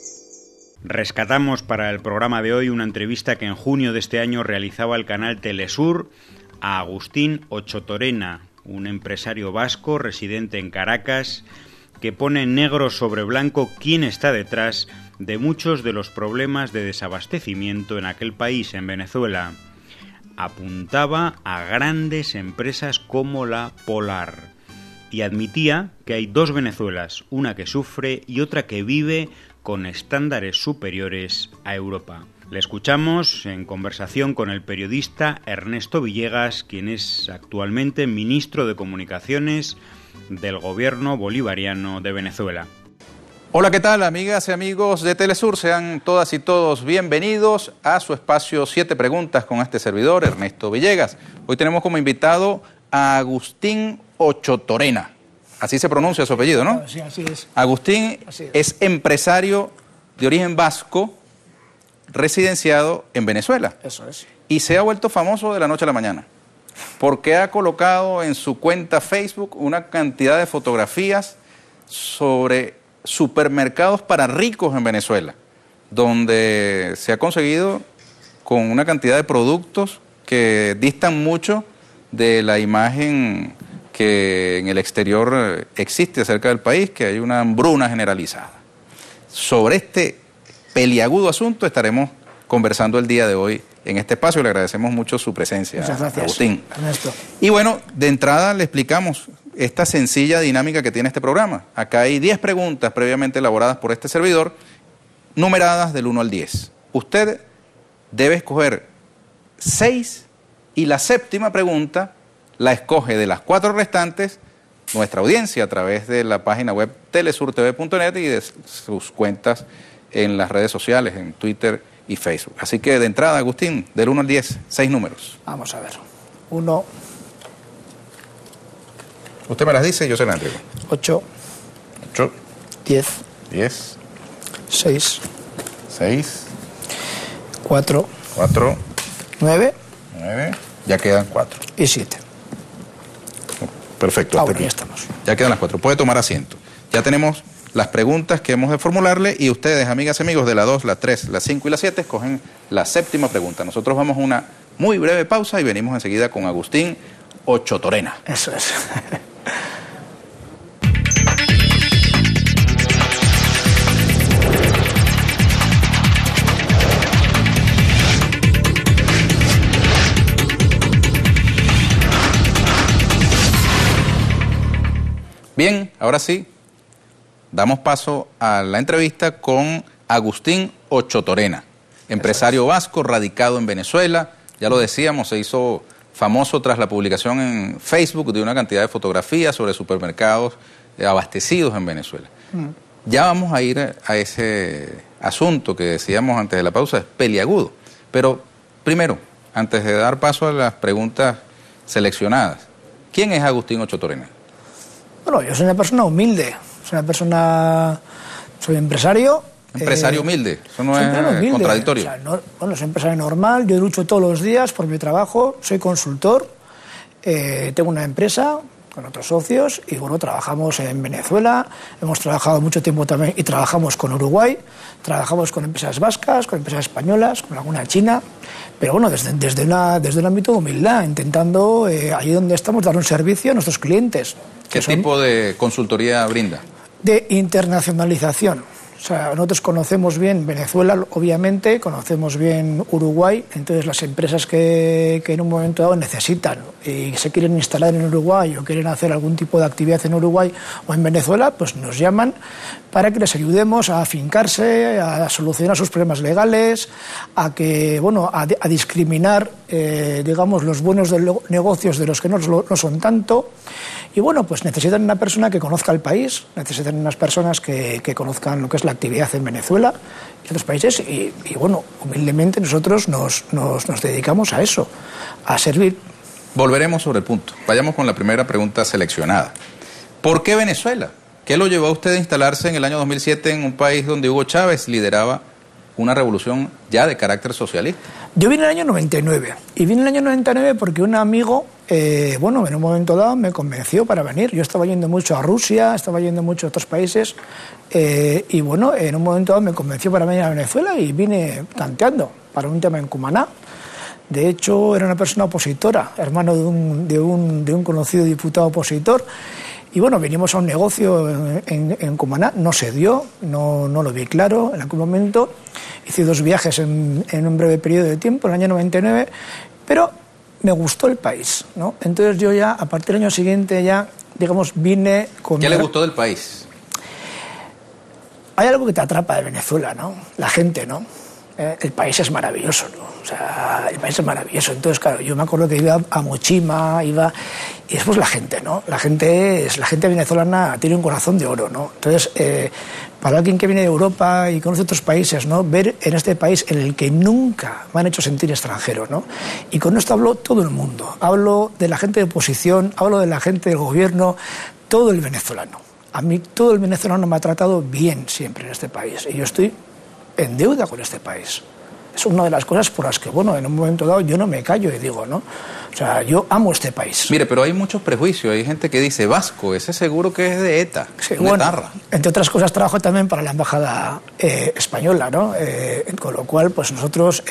Rescatamos para el programa de hoy una entrevista que en junio de este año realizaba el canal Telesur a Agustín Ochotorena, un empresario vasco residente en Caracas, que pone negro sobre blanco quién está detrás de muchos de los problemas de desabastecimiento en aquel país, en Venezuela. Apuntaba a grandes empresas como la Polar y admitía que hay dos Venezuelas, una que sufre y otra que vive con estándares superiores a Europa. Le escuchamos en conversación con el periodista Ernesto Villegas, quien es actualmente ministro de Comunicaciones del gobierno bolivariano de Venezuela. Hola, ¿qué tal, amigas y amigos de Telesur? Sean todas y todos bienvenidos a su espacio 7 Preguntas con este servidor, Ernesto Villegas. Hoy tenemos como invitado a Agustín Ochotorena. Así se pronuncia su apellido, ¿no? Sí, así es. Agustín es empresario de origen vasco, residenciado en Venezuela. Eso es. Y se ha vuelto famoso de la noche a la mañana, porque ha colocado en su cuenta Facebook una cantidad de fotografías sobre supermercados para ricos en Venezuela, donde se ha conseguido con una cantidad de productos que distan mucho de la imagen que en el exterior existe acerca del país, que hay una hambruna generalizada. Sobre este peliagudo asunto estaremos conversando el día de hoy en este espacio. Le agradecemos mucho su presencia. Muchas gracias, Agustín. Ernesto. Y bueno, de entrada le explicamos esta sencilla dinámica que tiene este programa. Acá hay 10 preguntas previamente elaboradas por este servidor, numeradas del 1 al 10. Usted debe escoger 6 y la séptima pregunta la escoge de las 4 restantes nuestra audiencia a través de la página web telesurtv.net y de sus cuentas en las redes sociales, en Twitter y Facebook. Así que de entrada, Agustín, del 1 al 10, 6 números. Vamos a ver. 1, Usted me las dice y yo se las entrego. 8, 8, 10, 10, 6, 6, 4, 4, 9 9, ya quedan 4. y 7. Perfecto. Ahora ya estamos. Ya quedan las 4. Puede tomar asiento. Ya tenemos las preguntas que hemos de formularle y ustedes, amigas y amigos, de la 2, la 3, la 5 y la 7, escogen la séptima pregunta. Nosotros vamos a una muy breve pausa y venimos enseguida con Agustín Ochotorena. Eso es. Bien, ahora sí, damos paso a la entrevista con Agustín Ochotorena, empresario vasco radicado en Venezuela. Ya lo decíamos, se hizo famoso tras la publicación en Facebook de una cantidad de fotografías sobre supermercados abastecidos en Venezuela. Ya vamos a ir a ese asunto que decíamos antes de la pausa, es peliagudo. Pero primero, antes de dar paso a las preguntas seleccionadas, ¿quién es Agustín Ochoa Torena? Bueno, yo soy una persona humilde, soy empresario. Empresario humilde, eso no es humilde, contradictorio. O sea, soy empresario normal, yo lucho todos los días por mi trabajo, soy consultor, tengo una empresa con otros socios y bueno, trabajamos en Venezuela, hemos trabajado mucho tiempo también y trabajamos con Uruguay, trabajamos con empresas vascas, con empresas españolas, con alguna china, pero bueno, desde el ámbito de humildad, intentando allí donde estamos dar un servicio a nuestros clientes. ¿Qué tipo de consultoría brinda? De internacionalización. O sea, nosotros conocemos bien Venezuela, obviamente, conocemos bien Uruguay, entonces las empresas que en un momento dado necesitan y se quieren instalar en Uruguay o quieren hacer algún tipo de actividad en Uruguay o en Venezuela, pues nos llaman para que les ayudemos a afincarse, a solucionar sus problemas legales, a discriminar, digamos, los buenos negocios de los que no son tanto. Y bueno, pues necesitan una persona que conozca el país, necesitan unas personas que conozcan lo que es la actividad en Venezuela y otros países y bueno, humildemente nosotros nos dedicamos a eso, a servir. Volveremos sobre el punto. Vayamos con la primera pregunta seleccionada. ¿Por qué Venezuela? ¿Qué lo llevó a usted a instalarse en el año 2007 en un país donde Hugo Chávez lideraba una revolución ya de carácter socialista? Yo vine en el año 99 y vine en el año 99 porque un amigo, en un momento dado me convenció para venir. Yo estaba yendo mucho a Rusia, estaba yendo mucho a otros países y bueno, en un momento dado me convenció para venir a Venezuela y vine tanteando para un tema en Cumaná. De hecho, era una persona opositora, hermano de un conocido diputado opositor. Y bueno, vinimos a un negocio en Cumaná, no se dio, no lo vi claro en algún momento. Hice 2 viajes en un breve periodo de tiempo, en el año 99, pero me gustó el país, ¿no? Entonces yo ya, a partir del año siguiente, ya, digamos, vine con... ¿Qué le gustó del país? Hay algo que te atrapa de Venezuela, ¿no? La gente, ¿no? El país es maravilloso, ¿no? O sea, el país es maravilloso. Entonces, claro, yo me acuerdo que iba a Mochima, y después la gente, ¿no? La gente venezolana tiene un corazón de oro, ¿no? Entonces, para alguien que viene de Europa y conoce otros países, ¿no? Ver en este país en el que nunca me han hecho sentir extranjero, ¿no? Y con esto hablo todo el mundo. Hablo de la gente de oposición, hablo de la gente del gobierno, todo el venezolano. A mí todo el venezolano me ha tratado bien siempre en este país. Y yo estoy en deuda con este país. Es una de las cosas por las que, bueno, en un momento dado yo no me callo y digo, ¿no? O sea, yo amo este país. Mire, pero hay muchos prejuicios. Hay gente que dice, vasco, ese seguro que es de ETA, sí, bueno, entre otras cosas trabajo también para la embajada española, ¿no? Con lo cual, pues nosotros,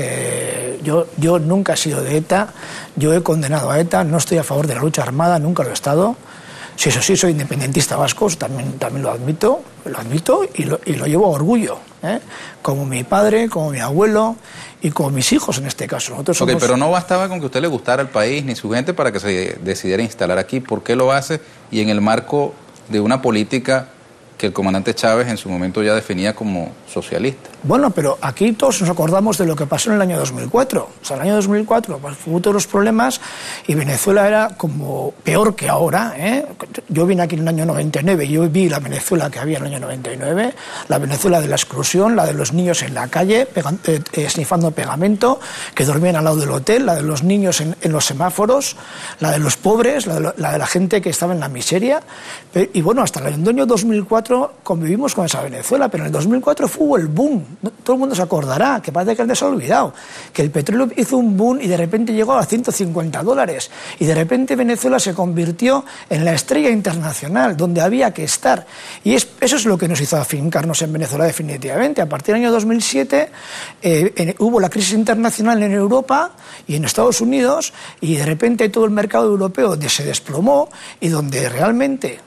yo nunca he sido de ETA, yo he condenado a ETA, no estoy a favor de la lucha armada, nunca lo he estado. Sí, eso sí, soy independentista vasco, también lo admito y lo llevo a orgullo, ¿eh? Como mi padre, como mi abuelo y como mis hijos en este caso. Nosotros somos... pero no bastaba con que a usted le gustara el país ni su gente para que se decidiera instalar aquí. ¿Por qué lo hace? Y en el marco de una política que el comandante Chávez en su momento ya definía como socialista. Bueno, pero aquí todos nos acordamos de lo que pasó en el año 2004. O sea, en el año 2004 pues, hubo todos los problemas y Venezuela era como peor que ahora, ¿eh? Yo vine aquí en el año 99 y yo vi la Venezuela que había en el año 99, la Venezuela de la exclusión, la de los niños en la calle, snifando pegamento, que dormían al lado del hotel, la de los niños en los semáforos, la de los pobres, la de la gente que estaba en la miseria. Y bueno, hasta el año 2004 convivimos con esa Venezuela, pero en el 2004 fue el boom. Todo el mundo se acordará, que parece que antes se ha olvidado, que el petróleo hizo un boom y de repente llegó a $150 y de repente Venezuela se convirtió en la estrella internacional donde había que estar y eso es lo que nos hizo afincarnos en Venezuela definitivamente. A partir del año 2007 hubo la crisis internacional en Europa y en Estados Unidos y de repente todo el mercado europeo se desplomó y donde realmente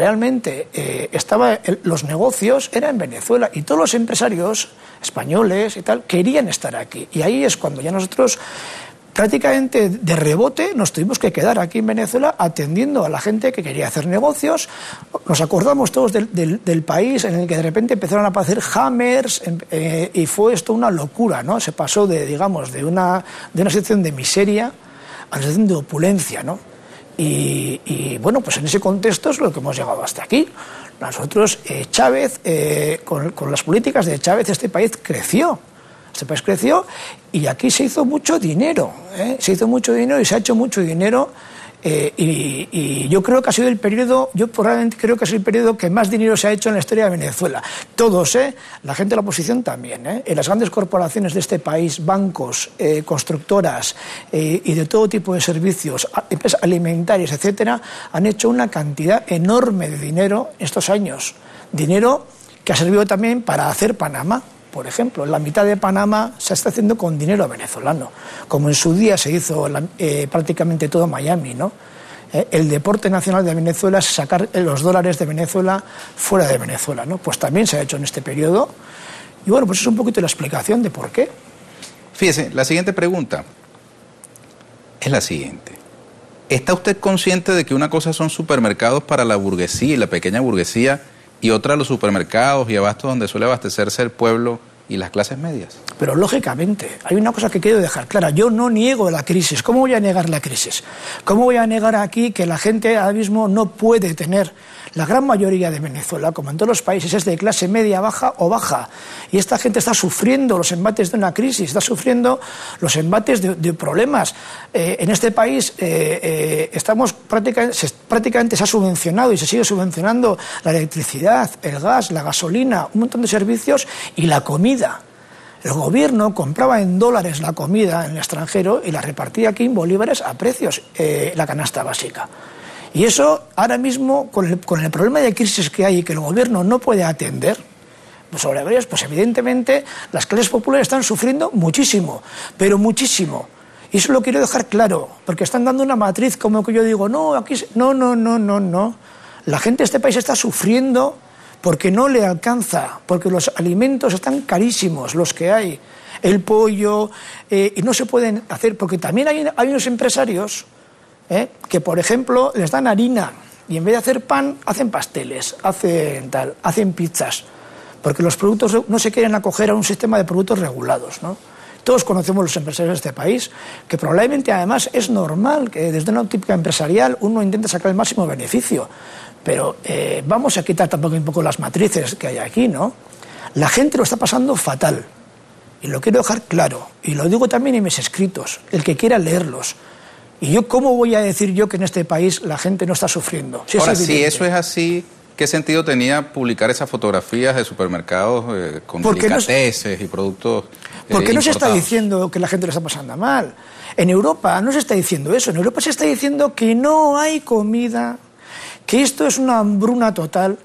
estaban los negocios era en Venezuela y todos los empresarios españoles y tal querían estar aquí y ahí es cuando ya nosotros prácticamente de rebote nos tuvimos que quedar aquí en Venezuela atendiendo a la gente que quería hacer negocios. Nos acordamos todos del país en el que de repente empezaron a aparecer Hammers y fue esto una locura, ¿no? Se pasó de una situación de miseria a una situación de opulencia, ¿no? Y bueno, pues en ese contexto es lo que hemos llegado hasta aquí. Nosotros, Chávez, con las políticas de Chávez, este país creció. Y aquí se hizo mucho dinero. Se hizo mucho dinero y se ha hecho mucho dinero. Y yo creo que ha sido el periodo, yo probablemente creo que es el periodo que más dinero se ha hecho en la historia de Venezuela. Todos, la gente de la oposición también. En las grandes corporaciones de este país, bancos, constructoras y de todo tipo de servicios, empresas alimentarias, etcétera, han hecho una cantidad enorme de dinero estos años. Dinero que ha servido también para hacer Panamá. Por ejemplo, la mitad de Panamá se está haciendo con dinero venezolano, como en su día se hizo prácticamente todo Miami, ¿no? El deporte nacional de Venezuela es sacar los dólares de Venezuela fuera de Venezuela, ¿no? Pues también se ha hecho en este periodo. Y bueno, pues es un poquito la explicación de por qué. Fíjese, la siguiente pregunta es la siguiente. ¿Está usted consciente de que una cosa son supermercados para la burguesía y la pequeña burguesía y otra los supermercados y abastos donde suele abastecerse el pueblo y las clases medias? Pero lógicamente, hay una cosa que quiero dejar clara. Yo no niego la crisis. ¿Cómo voy a negar la crisis? ¿Cómo voy a negar aquí que la gente ahora mismo no puede tener? La gran mayoría de Venezuela, como en todos los países, es de clase media, baja o baja. Y esta gente está sufriendo los embates de una crisis, está sufriendo los embates de problemas. En este país prácticamente se ha subvencionado y se sigue subvencionando la electricidad, el gas, la gasolina, un montón de servicios y la comida. El gobierno compraba en dólares la comida en el extranjero y la repartía aquí en bolívares a precios, la canasta básica. Y eso, ahora mismo, con el problema de crisis que hay y que el gobierno no puede atender, pues evidentemente las clases populares están sufriendo muchísimo, pero muchísimo. Y eso lo quiero dejar claro, porque están dando una matriz como que yo digo, no. La gente de este país está sufriendo porque no le alcanza, porque los alimentos están carísimos, los que hay, el pollo, y no se pueden hacer, porque también hay unos empresarios que, por ejemplo, les dan harina y en vez de hacer pan, hacen pasteles, hacen pizzas, porque los productos no se quieren acoger a un sistema de productos regulados, ¿no? Todos conocemos los empresarios de este país, que probablemente además es normal que desde una óptica empresarial uno intente sacar el máximo beneficio, pero vamos a quitar tampoco un poco las matrices que hay aquí, ¿no? La gente lo está pasando fatal, y lo quiero dejar claro, y lo digo también en mis escritos, el que quiera leerlos. Y yo, ¿cómo voy a decir yo que en este país la gente no está sufriendo? Ahora, si eso es así, ¿qué sentido tenía publicar esas fotografías de supermercados con delicateces y productos porque no se está importados? Diciendo que la gente lo está pasando mal. En Europa no se está diciendo eso. En Europa se está diciendo que no hay comida, que esto es una hambruna total,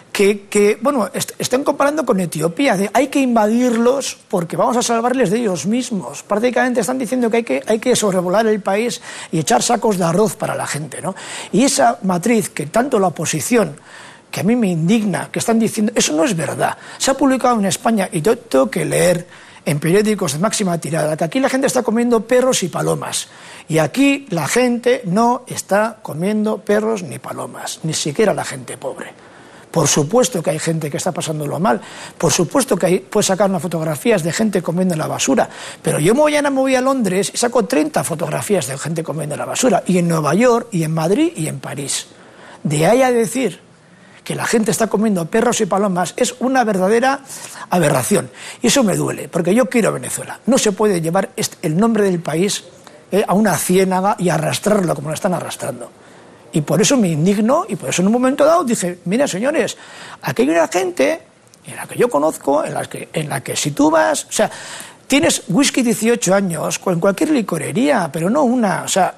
que están comparando con Etiopía, hay que invadirlos porque vamos a salvarles de ellos mismos. Prácticamente están diciendo que hay que sobrevolar el país y echar sacos de arroz para la gente, ¿no? Y esa matriz que tanto la oposición, que a mí me indigna, que están diciendo, eso no es verdad. Se ha publicado en España y yo tengo que leer en periódicos de máxima tirada que aquí la gente está comiendo perros y palomas. Y aquí la gente no está comiendo perros ni palomas, ni siquiera la gente pobre. Por supuesto que hay gente que está pasándolo mal, por supuesto que puedes sacar unas fotografías de gente comiendo en la basura, pero yo mañana me voy a Londres y saco 30 fotografías de gente comiendo en la basura, y en Nueva York, y en Madrid, y en París. De ahí a decir que la gente está comiendo perros y palomas es una verdadera aberración. Y eso me duele, porque yo quiero Venezuela. No se puede llevar el nombre del país a una ciénaga y arrastrarlo como lo están arrastrando. Y por eso me indigno, y por eso en un momento dado dije, mira señores, aquí hay una gente en la que yo conozco, en la que si tú vas, o sea, tienes whisky 18 años en cualquier licorería, pero no una, o sea,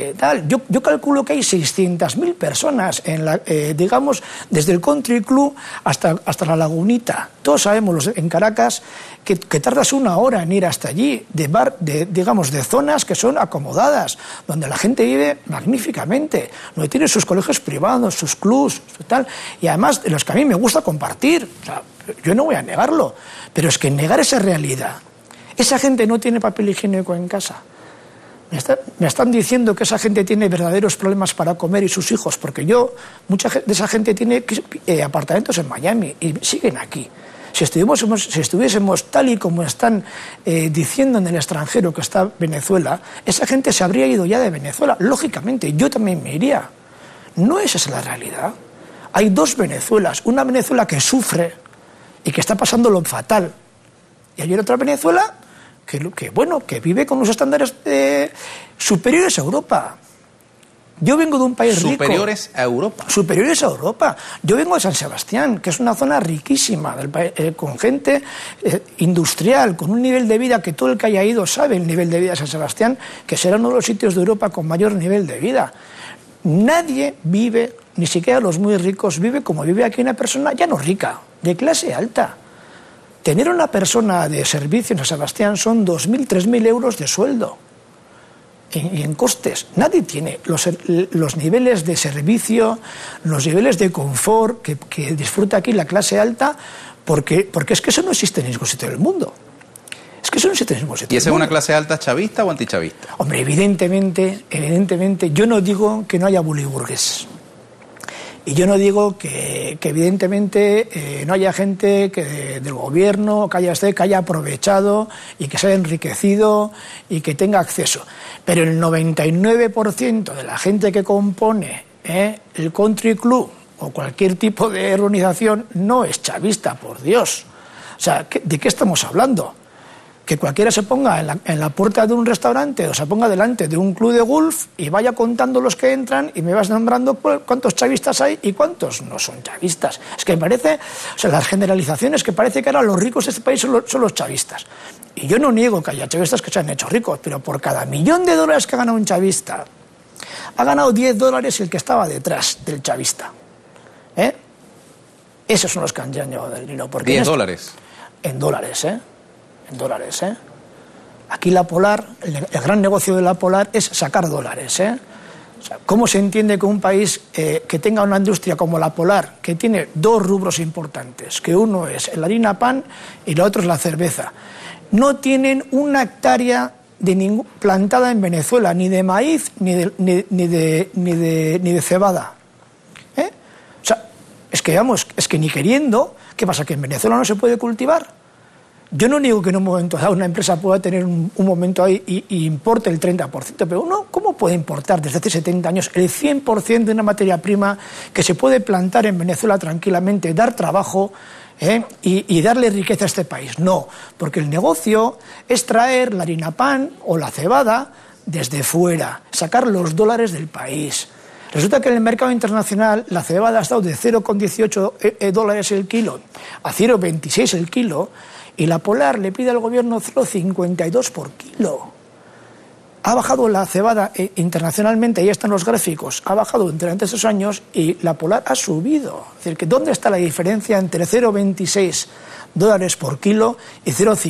yo calculo que hay 600.000 personas digamos, desde el Country Club hasta la Lagunita. Todos sabemos en Caracas que tardas una hora en ir hasta allí, de zonas que son acomodadas, donde la gente vive magníficamente, donde tiene sus colegios privados, sus clubs, tal, y además de los que a mí me gusta compartir. O sea, yo no voy a negarlo, pero es que negar esa realidad. Esa gente no tiene papel higiénico en casa. Me están diciendo que esa gente tiene verdaderos problemas para comer y sus hijos, porque mucha de esa gente tiene apartamentos en Miami y siguen aquí. Si estuviésemos tal y como están diciendo en el extranjero que está Venezuela, esa gente se habría ido ya de Venezuela. Lógicamente, yo también me iría. No es esa la realidad. Hay dos Venezuelas. Una Venezuela que sufre y que está pasando lo fatal. Y hay otra Venezuela que vive con unos estándares superiores a Europa. Yo vengo de un país rico. ¿Superiores a Europa? Superiores a Europa. Yo vengo de San Sebastián, que es una zona riquísima, con gente industrial, con un nivel de vida que todo el que haya ido sabe el nivel de vida de San Sebastián, que será uno de los sitios de Europa con mayor nivel de vida. Nadie vive, ni siquiera los muy ricos, vive como vive aquí una persona ya no rica, de clase alta. Tener una persona de servicio en San Sebastián son 2.000, 3.000 euros de sueldo. Y en costes. Nadie tiene los niveles de servicio, los niveles de confort que disfruta aquí la clase alta, porque es que eso no existe en ningún sitio del mundo. Es que eso no existe en ningún sitio del mundo. ¿Y esa es una clase alta chavista o antichavista? Hombre, evidentemente, yo no digo que no haya buliburgues. Y yo no digo que evidentemente no haya gente del gobierno que haya aprovechado y que se haya enriquecido y que tenga acceso. Pero el 99% de la gente que compone el country club o cualquier tipo de organización no es chavista, por Dios. O sea, ¿de qué estamos hablando? Que cualquiera se ponga en la puerta de un restaurante o se ponga delante de un club de golf y vaya contando los que entran y me vas nombrando cuántos chavistas hay y cuántos no son chavistas. Es que me parece, o sea, las generalizaciones que parece que ahora los ricos de este país son los chavistas. Y yo no niego que haya chavistas que se han hecho ricos, pero por cada $1.000.000 que ha ganado un chavista, ha ganado $10 el que estaba detrás del chavista. Esos son los que han llevado del dinero. $10. En dólares, En dólares, Aquí la Polar, el gran negocio de la Polar es sacar dólares, O sea, ¿cómo se entiende que un país que tenga una industria como la Polar, que tiene dos rubros importantes, que uno es la harina pan y la otra es la cerveza, no tienen una hectárea plantada en Venezuela, ni de maíz ni de cebada? O sea, es que ni queriendo, ¿qué pasa? ¿Que en Venezuela no se puede cultivar? Yo no digo que en un momento dado una empresa pueda tener un momento ahí y importe el 30%, pero uno, ¿cómo puede importar desde hace 70 años el 100% de una materia prima que se puede plantar en Venezuela tranquilamente, dar trabajo y darle riqueza a este país? No, porque el negocio es traer la harina pan o la cebada desde fuera, sacar los dólares del país. Resulta que en el mercado internacional la cebada ha estado de $0,18 el kilo a $0,26 el kilo, y la Polar le pide al gobierno $0,52 por kilo. Ha bajado la cebada internacionalmente, ahí están los gráficos, ha bajado durante estos años y la Polar ha subido. Es decir, que ¿dónde está la diferencia entre $0,26 por kilo y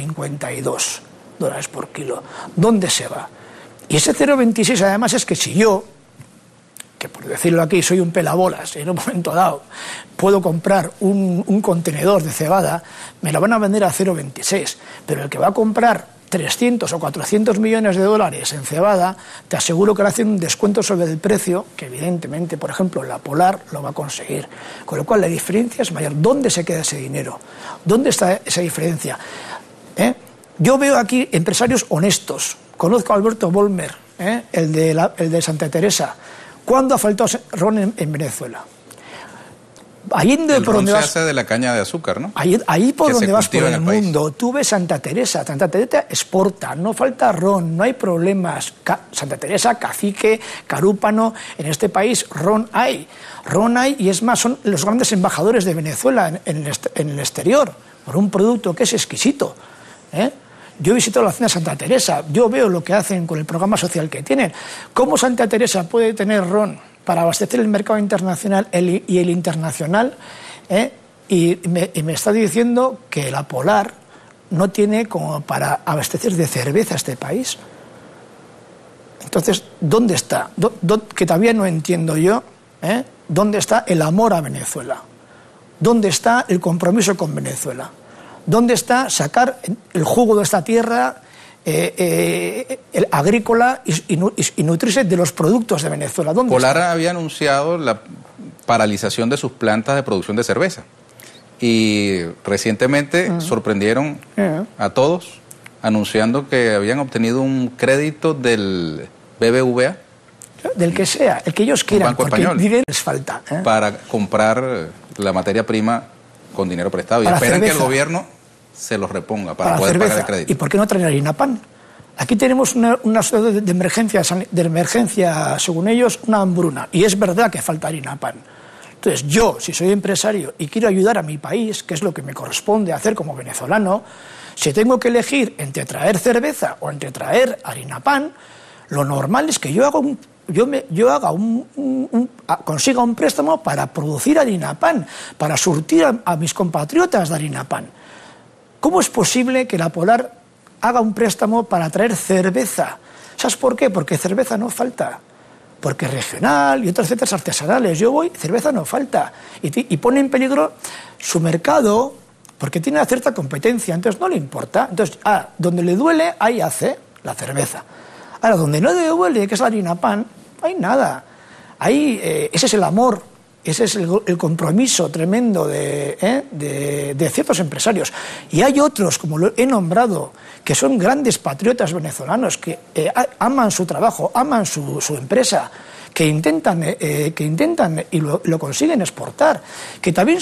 $0,52 por kilo? ¿Dónde se va? Y ese 0,26 además es que si yo, que por decirlo aquí soy un pelabolas, en un momento dado puedo comprar un contenedor de cebada, me lo van a vender a 0,26, pero el que va a comprar 300 o 400 millones de dólares en cebada, te aseguro que le hacen un descuento sobre el precio, que evidentemente, por ejemplo, la Polar lo va a conseguir. Con lo cual la diferencia es mayor. ¿Dónde se queda ese dinero? ¿Dónde está esa diferencia? Yo veo aquí empresarios honestos. Conozco a Alberto Volmer, el de Santa Teresa. ¿Cuándo ha faltado ron en Venezuela? Ahí por donde vas, se hace de la caña de azúcar, ¿no? Ahí por donde vas por el mundo, tú ves Santa Teresa. Santa Teresa exporta, no falta ron, no hay problemas. Santa Teresa, Cacique, Carúpano, en este país ron hay y es más, son los grandes embajadores de Venezuela en el exterior, por un producto que es exquisito. Yo he visitado la hacienda de Santa Teresa, yo veo lo que hacen con el programa social que tienen. ¿Cómo Santa Teresa puede tener ron para abastecer el mercado internacional y el internacional? Y me está diciendo que la Polar no tiene como para abastecer de cerveza a este país. Entonces, ¿dónde está? Que todavía no entiendo yo, ¿dónde está el amor a Venezuela? ¿Dónde está el compromiso con Venezuela? ¿Dónde está sacar el jugo de esta tierra el agrícola y nutrirse de los productos de Venezuela? ¿Dónde Polar está? había anunciado la paralización de sus plantas de producción de cerveza. Y recientemente sorprendieron a todos anunciando que habían obtenido un crédito del BBVA. Del que sea, el que ellos quieran, porque el dinero les falta. Para comprar la materia prima con dinero prestado. Y esperan que el gobierno se los reponga para poder pagar el crédito. ¿Y por qué no traen harina pan? Aquí tenemos una situación de emergencia, según ellos, una hambruna. Y es verdad que falta harina pan. Entonces yo, si soy empresario y quiero ayudar a mi país, que es lo que me corresponde hacer como venezolano, si tengo que elegir entre traer cerveza o entre traer harina pan, lo normal es que consiga un préstamo para producir harina pan, para surtir a mis compatriotas de harina pan. ¿Cómo es posible que la Polar haga un préstamo para traer cerveza? ¿Sabes por qué? Porque cerveza no falta. Porque regional y otras recetas artesanales. Yo voy, cerveza no falta. Y pone en peligro su mercado porque tiene una cierta competencia. Entonces no le importa. Entonces, donde le duele, ahí hace la cerveza. Ahora, donde no le duele, que es la harina pan, hay nada. Ahí, ese es el amor, ese es el compromiso tremendo de ciertos empresarios. Y hay otros, como lo he nombrado, que son grandes patriotas venezolanos, que aman su trabajo, aman su empresa, que intentan y lo consiguen exportar, que también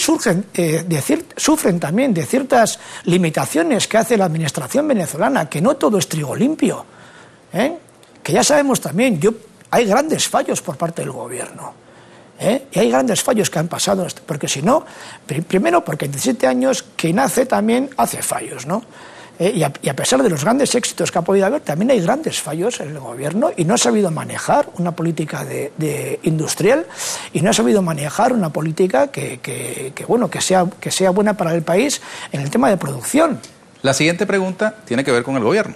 sufren también de ciertas limitaciones que hace la administración venezolana, que no todo es trigo limpio, que ya sabemos también, hay grandes fallos por parte del gobierno. Y hay grandes fallos que han pasado, porque si no, primero porque en 17 años quien hace también hace fallos, ¿no? Y a pesar de los grandes éxitos que ha podido haber, también hay grandes fallos en el gobierno y no ha sabido manejar una política de industrial y no ha sabido manejar una política que sea buena para el país en el tema de producción. La siguiente pregunta tiene que ver con el gobierno.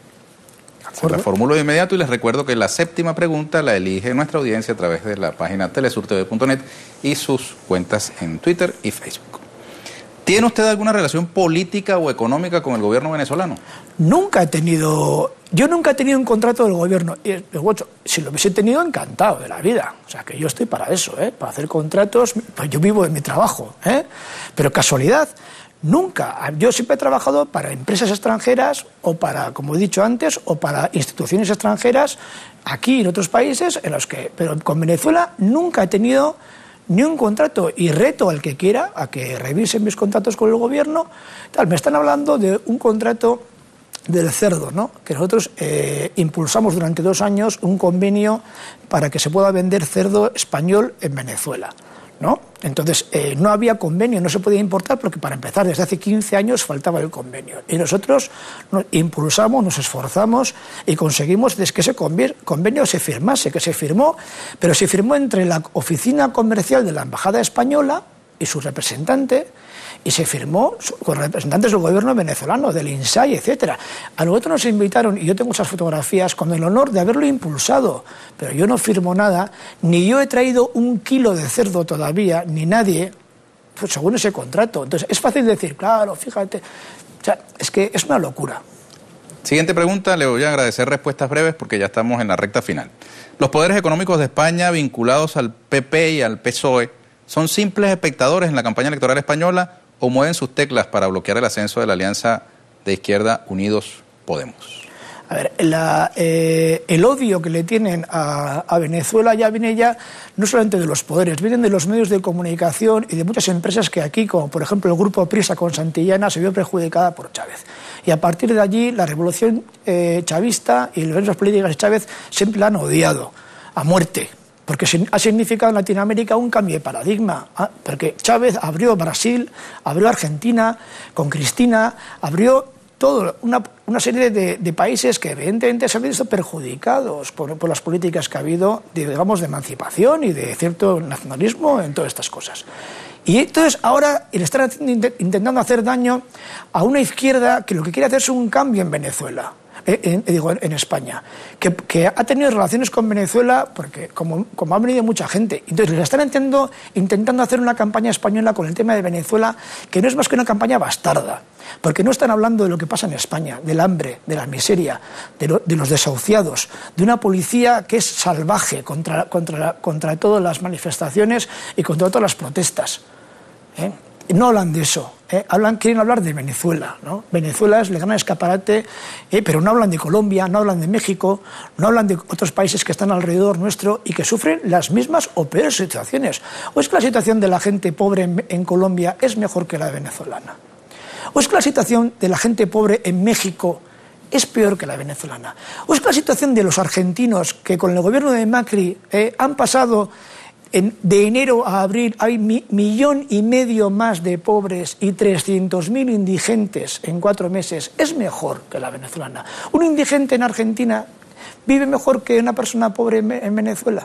Se la formulo de inmediato y les recuerdo que la séptima pregunta la elige nuestra audiencia a través de la página telesurtv.net y sus cuentas en Twitter y Facebook. ¿Tiene usted alguna relación política o económica con el gobierno venezolano? Yo nunca he tenido un contrato del gobierno. Si lo hubiese tenido, encantado de la vida. O sea, que yo estoy para eso, para hacer contratos. Pues yo vivo de mi trabajo, Pero casualidad, nunca. Yo siempre he trabajado para empresas extranjeras o para, como he dicho antes, o para instituciones extranjeras aquí y en otros países pero con Venezuela nunca he tenido ni un contrato, y reto al que quiera a que revisen mis contratos con el gobierno. Me están hablando de un contrato del cerdo, ¿no? Que nosotros impulsamos durante 2 años un convenio para que se pueda vender cerdo español en Venezuela, ¿no? Entonces, no había convenio, no se podía importar porque para empezar desde hace 15 años faltaba el convenio. Y nosotros nos impulsamos, nos esforzamos y conseguimos que ese convenio se firmase, que se firmó, pero se firmó entre la oficina comercial de la Embajada Española y su representante, y se firmó con representantes del gobierno venezolano, del INSAI, etcétera. A nosotros nos invitaron, y yo tengo esas fotografías, con el honor de haberlo impulsado, pero yo no firmo nada, ni yo he traído 1 kilo de cerdo todavía, ni nadie, pues según ese contrato. Entonces, es fácil decir, claro, fíjate, o sea, es que es una locura. Siguiente pregunta, le voy a agradecer respuestas breves porque ya estamos en la recta final. ¿Los poderes económicos de España vinculados al PP y al PSOE son simples espectadores en la campaña electoral española o mueven sus teclas para bloquear el ascenso de la alianza de izquierda Unidos Podemos? A ver, el odio que le tienen a Venezuela ya viene no solamente de los poderes, vienen de los medios de comunicación y de muchas empresas que aquí, como por ejemplo el Grupo Prisa con Santillana, se vio perjudicada por Chávez. Y a partir de allí la revolución chavista y las organizaciones políticas de Chávez siempre la han odiado a muerte, porque ha significado en Latinoamérica un cambio de paradigma, porque Chávez abrió Brasil, abrió Argentina, con Cristina, abrió toda una serie de países que evidentemente se han visto perjudicados por las políticas que ha habido, digamos, de emancipación y de cierto nacionalismo en todas estas cosas. Y entonces ahora le están intentando hacer daño a una izquierda que lo que quiere hacer es un cambio en Venezuela. En España, que ha tenido relaciones con Venezuela porque como ha venido mucha gente. Entonces le están intentando hacer una campaña española con el tema de Venezuela que no es más que una campaña bastarda, porque no están hablando de lo que pasa en España, del hambre, de la miseria, de los desahuciados, de una policía que es salvaje contra todas las manifestaciones y contra todas las protestas. no hablan de eso. Quieren hablar de Venezuela, ¿no? Venezuela es el gran escaparate, pero no hablan de Colombia, no hablan de México, no hablan de otros países que están alrededor nuestro y que sufren las mismas o peores situaciones. ¿O es que la situación de la gente pobre en Colombia es mejor que la venezolana? ¿O es que la situación de la gente pobre en México es peor que la venezolana? ¿O es que la situación de los argentinos que con el gobierno de Macri han pasado... de enero a abril hay 1,5 millones más de pobres y 300.000 indigentes en 4 meses. Es mejor que la venezolana. ¿Un indigente en Argentina vive mejor que una persona pobre en Venezuela?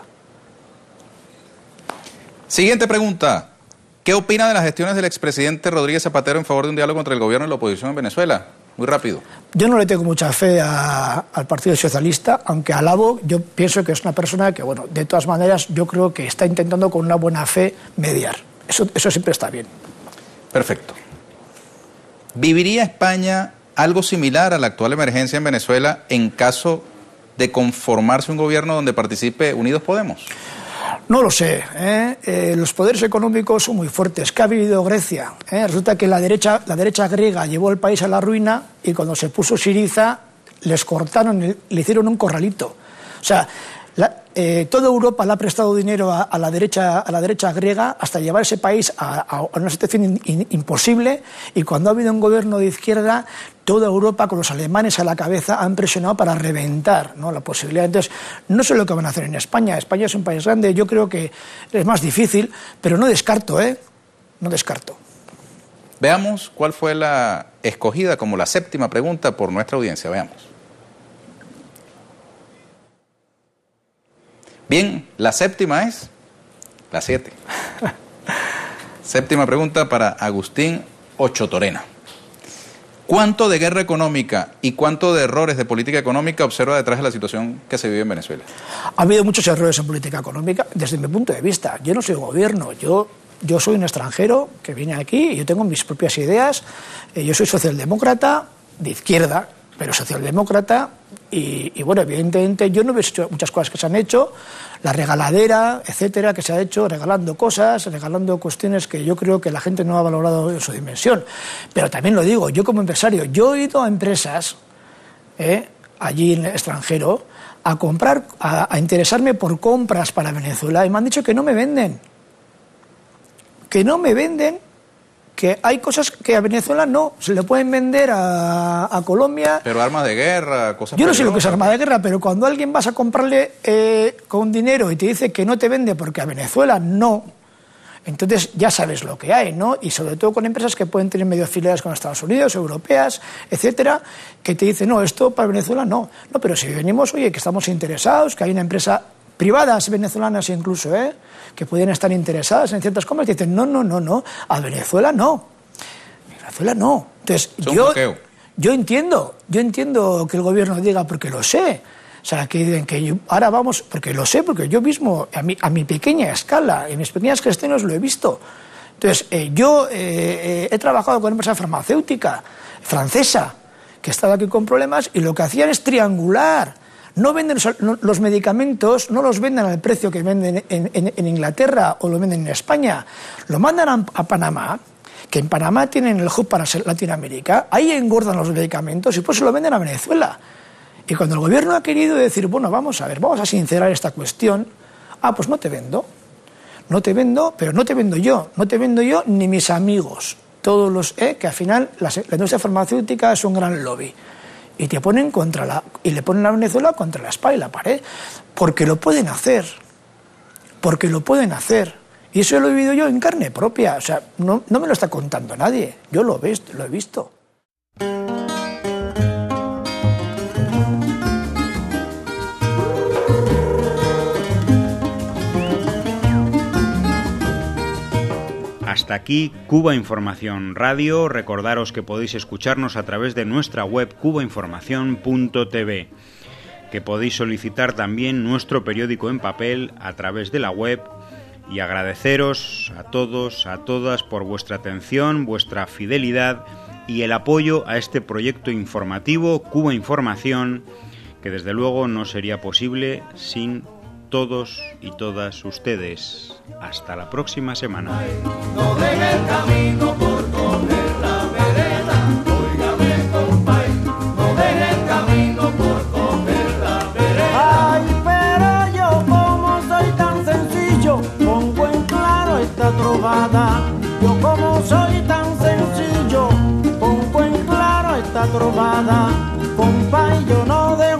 Siguiente pregunta. ¿Qué opina de las gestiones del expresidente Rodríguez Zapatero en favor de un diálogo entre el gobierno y la oposición en Venezuela? Muy rápido. Yo no le tengo mucha fe al Partido Socialista, aunque alabo, yo pienso que es una persona que, bueno, de todas maneras, yo creo que está intentando con una buena fe mediar. Eso siempre está bien. Perfecto. ¿Viviría España algo similar a la actual emergencia en Venezuela en caso de conformarse un gobierno donde participe Unidos Podemos? No lo sé. Los poderes económicos son muy fuertes. ¿Qué ha vivido Grecia? Resulta que la derecha griega llevó el país a la ruina y cuando se puso Syriza les cortaron, le hicieron un corralito. O sea, toda Europa le ha prestado dinero a la derecha griega hasta llevar ese país a una situación imposible, y cuando ha habido un gobierno de izquierda, toda Europa con los alemanes a la cabeza han presionado para reventar, ¿no?, la posibilidad. Entonces, no sé lo que van a hacer en España. España es un país grande, yo creo que es más difícil, pero no descarto, no descarto. Veamos cuál fue la escogida como la 7ª pregunta por nuestra audiencia. Veamos. Bien, la 7ª es la 7. 7ª pregunta para Agustín Ochotorena. ¿Cuánto de guerra económica y cuánto de errores de política económica observa detrás de la situación que se vive en Venezuela? Ha habido muchos errores en política económica desde mi punto de vista. Yo no soy gobierno, yo soy un extranjero que viene aquí, yo tengo mis propias ideas, yo soy socialdemócrata de izquierda, pero socialdemócrata, y bueno, evidentemente yo no he visto muchas cosas que se han hecho, la regaladera, etcétera, que se ha hecho regalando cosas, regalando cuestiones que yo creo que la gente no ha valorado en su dimensión. Pero también lo digo, yo como empresario, yo he ido a empresas allí en el extranjero a comprar, a interesarme por compras para Venezuela, y me han dicho que no me venden, que hay cosas que a Venezuela no se le pueden vender a Colombia. Pero armas de guerra, cosas. Yo no sé lo que es arma de guerra, pero cuando alguien vas a comprarle con dinero y te dice que no te vende porque a Venezuela no, entonces ya sabes lo que hay, ¿no? Y sobre todo con empresas que pueden tener medio afiliadas con Estados Unidos, europeas, etcétera, que te dicen, no, esto para Venezuela no. No, pero si venimos, oye, que estamos interesados, que hay una empresa, privadas venezolanas incluso, que pueden estar interesadas en ciertas compras, y dicen, no, a Venezuela no. Venezuela no. Entonces, yo entiendo que el gobierno diga, porque lo sé. O sea, que ahora vamos, porque lo sé, porque yo mismo, a mi pequeña escala, en mis pequeñas gestiones lo he visto. Entonces, yo he trabajado con una empresa farmacéutica francesa que estaba aquí con problemas, y lo que hacían es triangular. No venden los medicamentos, no los venden al precio que venden en Inglaterra o lo venden en España. Lo mandan a Panamá, que en Panamá tienen el hub para Latinoamérica, ahí engordan los medicamentos y pues se lo venden a Venezuela. Y cuando el gobierno ha querido decir, bueno, vamos a sincerar esta cuestión, pues no te vendo, pero no te vendo yo ni mis amigos, todos los, que al final la industria farmacéutica es un gran lobby. Y te ponen y le ponen a Venezuela contra la espada y la pared, porque lo pueden hacer. Y eso lo he vivido yo en carne propia. O sea, no me lo está contando nadie. Yo lo he visto. Hasta aquí Cuba Información Radio. Recordaros que podéis escucharnos a través de nuestra web cubainformacion.tv, que podéis solicitar también nuestro periódico en papel a través de la web, y agradeceros a todos, a todas por vuestra atención, vuestra fidelidad y el apoyo a este proyecto informativo Cuba Información, que desde luego no sería posible sin todos y todas ustedes. Hasta la próxima semana. No deje el camino por coger la vereda, óigame compay, no deje el camino por coger la vereda. Ay, pero yo como soy tan sencillo, pongo en claro esta trovada. Yo como soy tan sencillo, pongo en claro esta trovada. Compay, yo no dejo